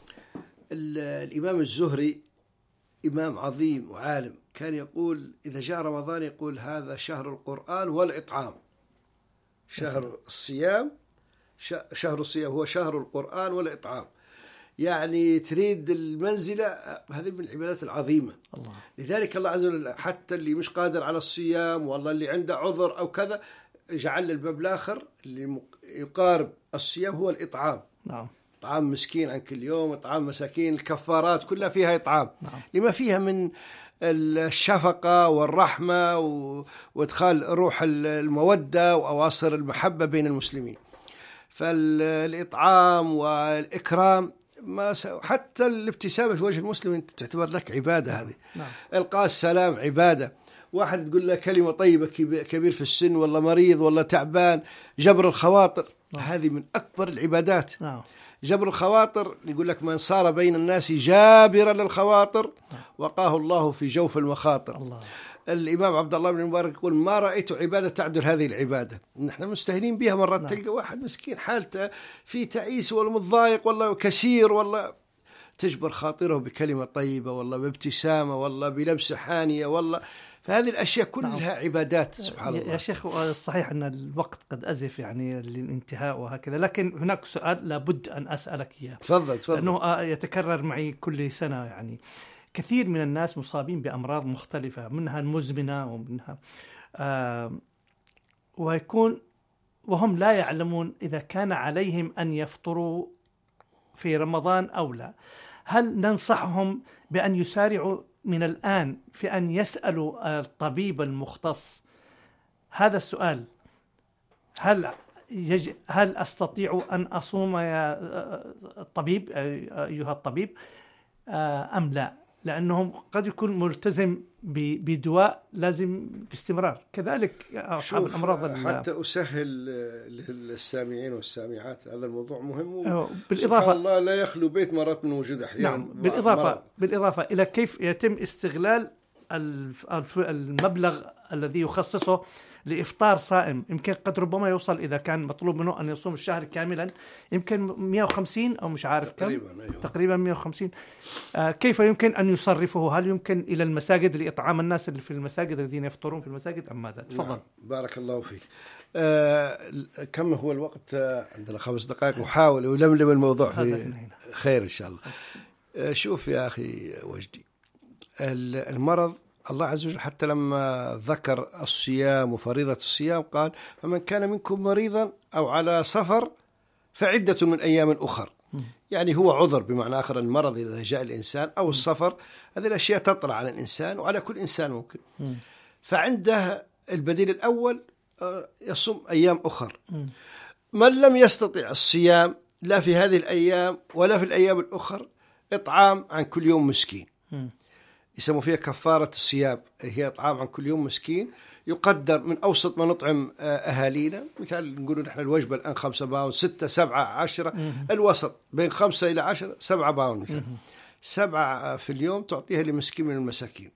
الإمام الزهري إمام عظيم وعالم، كان يقول إذا جاء رمضان يقول هذا شهر القرآن والإطعام. شهر الصيام هو شهر القرآن والإطعام. يعني تريد المنزلة، هذه من العبادات العظيمة. الله. لذلك الله عز وجل حتى اللي مش قادر على الصيام والله اللي عنده عذر أو كذا، جعل الباب الآخر اللي يقارب الصيام هو الإطعام. نعم. إطعام مسكين عن كل يوم، إطعام مساكين، الكفارات كلها فيها إطعام. نعم. لما فيها من الشفقة والرحمة وادخال روح المودة وأواصر المحبة بين المسلمين. فالإطعام والإكرام، حتى الابتسامة في وجه المسلم انت تعتبر لك عبادة. هذه نعم. إلقاء السلام عبادة. واحد تقول له كلمة طيبة، كبير في السن والله مريض والله تعبان، جبر الخواطر. نعم. هذه من أكبر العبادات. نعم. جبر الخواطر، يقول لك من صار بين الناس جابرا للخواطر وقاه الله في جوف المخاطر. الله. الإمام عبد الله بن المبارك يقول ما رأيت عبادة تعدل هذه العبادة. نحن مستهينين بها مرات. نعم. تلقى واحد مسكين حالته في تعيس ولا متضايق والله كسير والله، تجبر خاطره بكلمة طيبة، والله بابتسامة، والله بلمسة حانية، والله. فهذه الأشياء كلها عبادات سبحان الله. يا شيخ صحيح أن الوقت قد أزف يعني للانتهاء وهكذا، لكن هناك سؤال لابد أن أسألك إياه. تفضل. لأنه يتكرر معي كل سنة. يعني كثير من الناس مصابين بأمراض مختلفة، منها المزمنة ومنها وهم لا يعلمون إذا كان عليهم أن يفطروا في رمضان أو لا. هل ننصحهم بأن يسارعوا من الآن في أن يسألوا الطبيب المختص هذا السؤال؟ هل أستطيع أن أصوم يا الطبيب أيها الطبيب أم لا؟ لأنهم قد يكون ملتزم بدواء لازم باستمرار. كذلك أصحاب الأمراض. حتى أسهل للسامعين والسامعات، هذا الموضوع مهم. بالإضافة الله لا يخلو بيت مرض من وجود أحيانا. نعم. بالإضافة إلى كيف يتم استغلال المبلغ الذي يخصصه لإفطار صائم. يمكن قد ربما يوصل إذا كان مطلوب منه أن يصوم الشهر كاملا يمكن 150 أو مش عارف تقريبا. كم. أيوة. تقريبا 150. كيف يمكن أن يصرفه؟ هل يمكن إلى المساجد لإطعام الناس اللي في المساجد الذين يفطرون في المساجد أم ماذا؟ تفضل. نعم. بارك الله فيك. كم هو الوقت؟ عندنا 5 دقائق وحاول ولملم الموضوع في خير إن شاء الله. شوف يا أخي وجدي، المرض الله عز وجل حتى لما ذكر الصيام وفريضة الصيام قال: فمن كان منكم مريضا أو على سفر فعدة من أيام أخر. يعني هو عذر، بمعنى آخر المرض إذا جاء الإنسان أو السفر، هذه الأشياء تطرأ على الإنسان وعلى كل إنسان ممكن. فعنده البديل الأول يصوم أيام أخر. من لم يستطع الصيام لا في هذه الأيام ولا في الأيام الأخر، إطعام عن كل يوم مسكين. يسموا فيها كفارة الصيام، هي إطعام عن كل يوم مسكين. يقدر من أوسط ما نطعم أهالينا، مثال نقول نحن الوجبة الآن 5 باون، 6 7 10، الوسط بين 5 إلى 10 7 باون مثلا، 7 في اليوم تعطيها لمسكين من المساكين.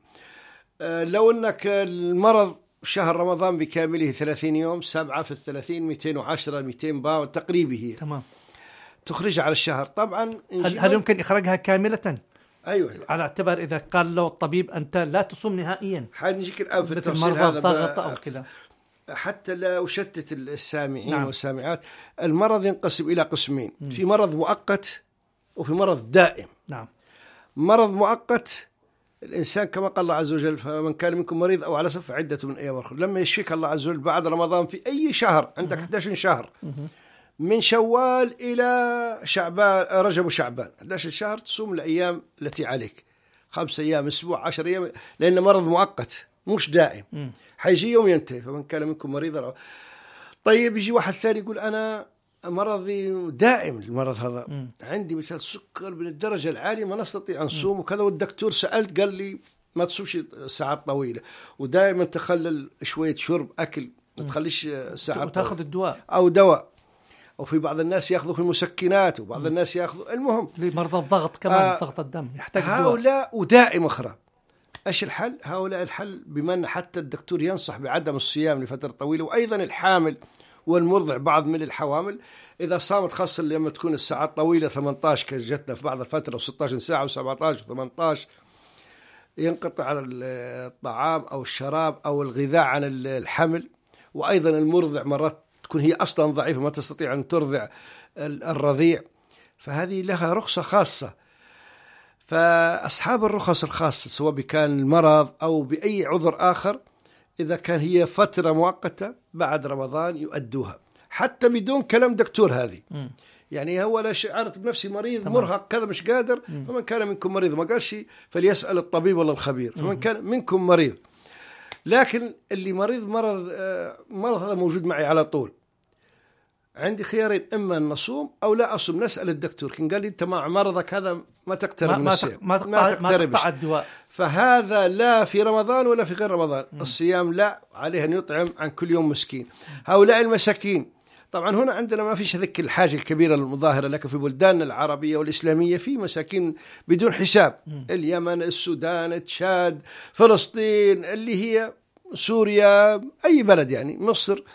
لو أنك المرض شهر رمضان بكامله 30 يوم، 7 في 30 210 200 باون تقريبا هي. تمام. تخرج على الشهر. طبعا هل يمكن إخراجها كاملة؟ أيوة. على اعتبار إذا قال له الطبيب أنت لا تصوم نهائيا، حنجيك الآن في التفصيل هذا ضغط أو كذا، حتى لا أشتت السامعين. نعم. والسامعات. المرض ينقسم إلى قسمين: في مرض مؤقت وفي مرض دائم. نعم. مرض مؤقت الإنسان كما قال الله عز وجل: فمن كان منكم مريض أو على سفر عدة من أيام أخرى. لما يشفيك الله عز وجل بعد رمضان في أي شهر، عندك 11 شهر من شوال إلى شعبان، رجب وشعبان، 11 شهر تصوم الأيام التي عليك، 5 أيام، أسبوع، 10 أيام، لأن مرض مؤقت مش دائم. حيجي يوم ينتهي. فمن كان منكم مريضا. طيب يجي واحد ثاني يقول: أنا مرضي دائم، المرض هذا عندي مثل سكر من الدرجة العالية ما نستطيع أن نصوم وكذا، والدكتور سألت قال لي ما تصومش ساعات طويلة، ودائما تخلل شوية شرب أكل، ما تخليش ساعات، وتأخذ الدواء أو دواء، وفي بعض الناس يأخذوا في المسكنات، وبعض الناس يأخذوا. المهم لمرضى الضغط كمان، ضغط الدم يحتاج دواء. هؤلاء ودائم أخرى. إيش الحل؟ هؤلاء الحل بما أن حتى الدكتور ينصح بعدم الصيام لفترة طويلة، وأيضا الحامل والمرضع بعض من الحوامل إذا صامت، خاصة لما تكون الساعات طويلة 18 كجتنا في بعض الفترة، و16 ساعة و17 و18، ينقطع الطعام أو الشراب أو الغذاء عن الحمل. وأيضا المرضع مرات تكون هي أصلا ضعيفة ما تستطيع أن ترضع الرضيع، فهذه لها رخصة خاصة. فأصحاب الرخص الخاصة سواء كان المرض أو بأي عذر آخر، إذا كان هي فترة مؤقتة بعد رمضان يؤدوها حتى بدون كلام دكتور. هذه يعني هو لا شعرت بنفسي مريض مرهق كذا مش قادر، فمن كان منكم مريض، ما قالش فليسأل الطبيب ولا الخبير، فمن كان منكم مريض. لكن اللي مريض مرض هذا موجود معي على طول، عندي خيارين: إما أن نصوم أو لا أصوم. نسأل الدكتور، كان قال لي أنت مع مرضك هذا ما تقترب من الصيام، ما تقطع الدواء. فهذا لا في رمضان ولا في غير رمضان. الصيام لا، عليه أن يطعم عن كل يوم مسكين. هؤلاء المساكين طبعا هنا عندنا ما فيش هذيك الحاجة الكبيرة المظاهرة، لكن في بلداننا العربية والإسلامية في مساكين بدون حساب: اليمن، السودان، تشاد، فلسطين، اللي هي سوريا، أي بلد يعني، مصر.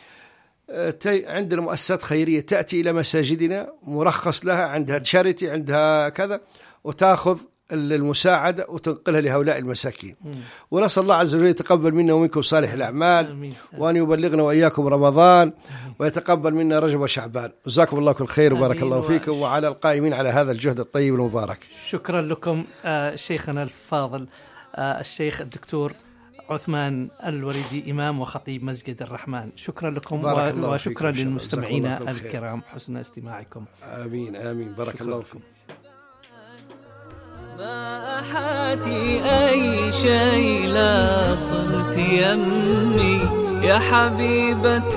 عندنا مؤسسات خيرية تأتي إلى مساجدنا مرخص لها، عندها تشاريتي، عندها كذا، وتأخذ المساعدة وتنقلها لهؤلاء المساكين. ونسأل الله عز وجل يتقبل منا ومنكم صالح الأعمال، وأن يبلغنا وإياكم رمضان، ويتقبل منا رجب وشعبان. جزاكم الله كل خير وبارك الله فيكم وعلى القائمين على هذا الجهد الطيب المبارك. شكرا لكم شيخنا الفاضل الشيخ الدكتور عثمان الوريدي، إمام وخطيب مسجد الرحمن. شكرا لكم وشكرا للمستمعين الكرام حسن استماعكم. آمين آمين. بارك الله فيكم. ما أحاتي أي شيء لا صرت يمي يا حبيبة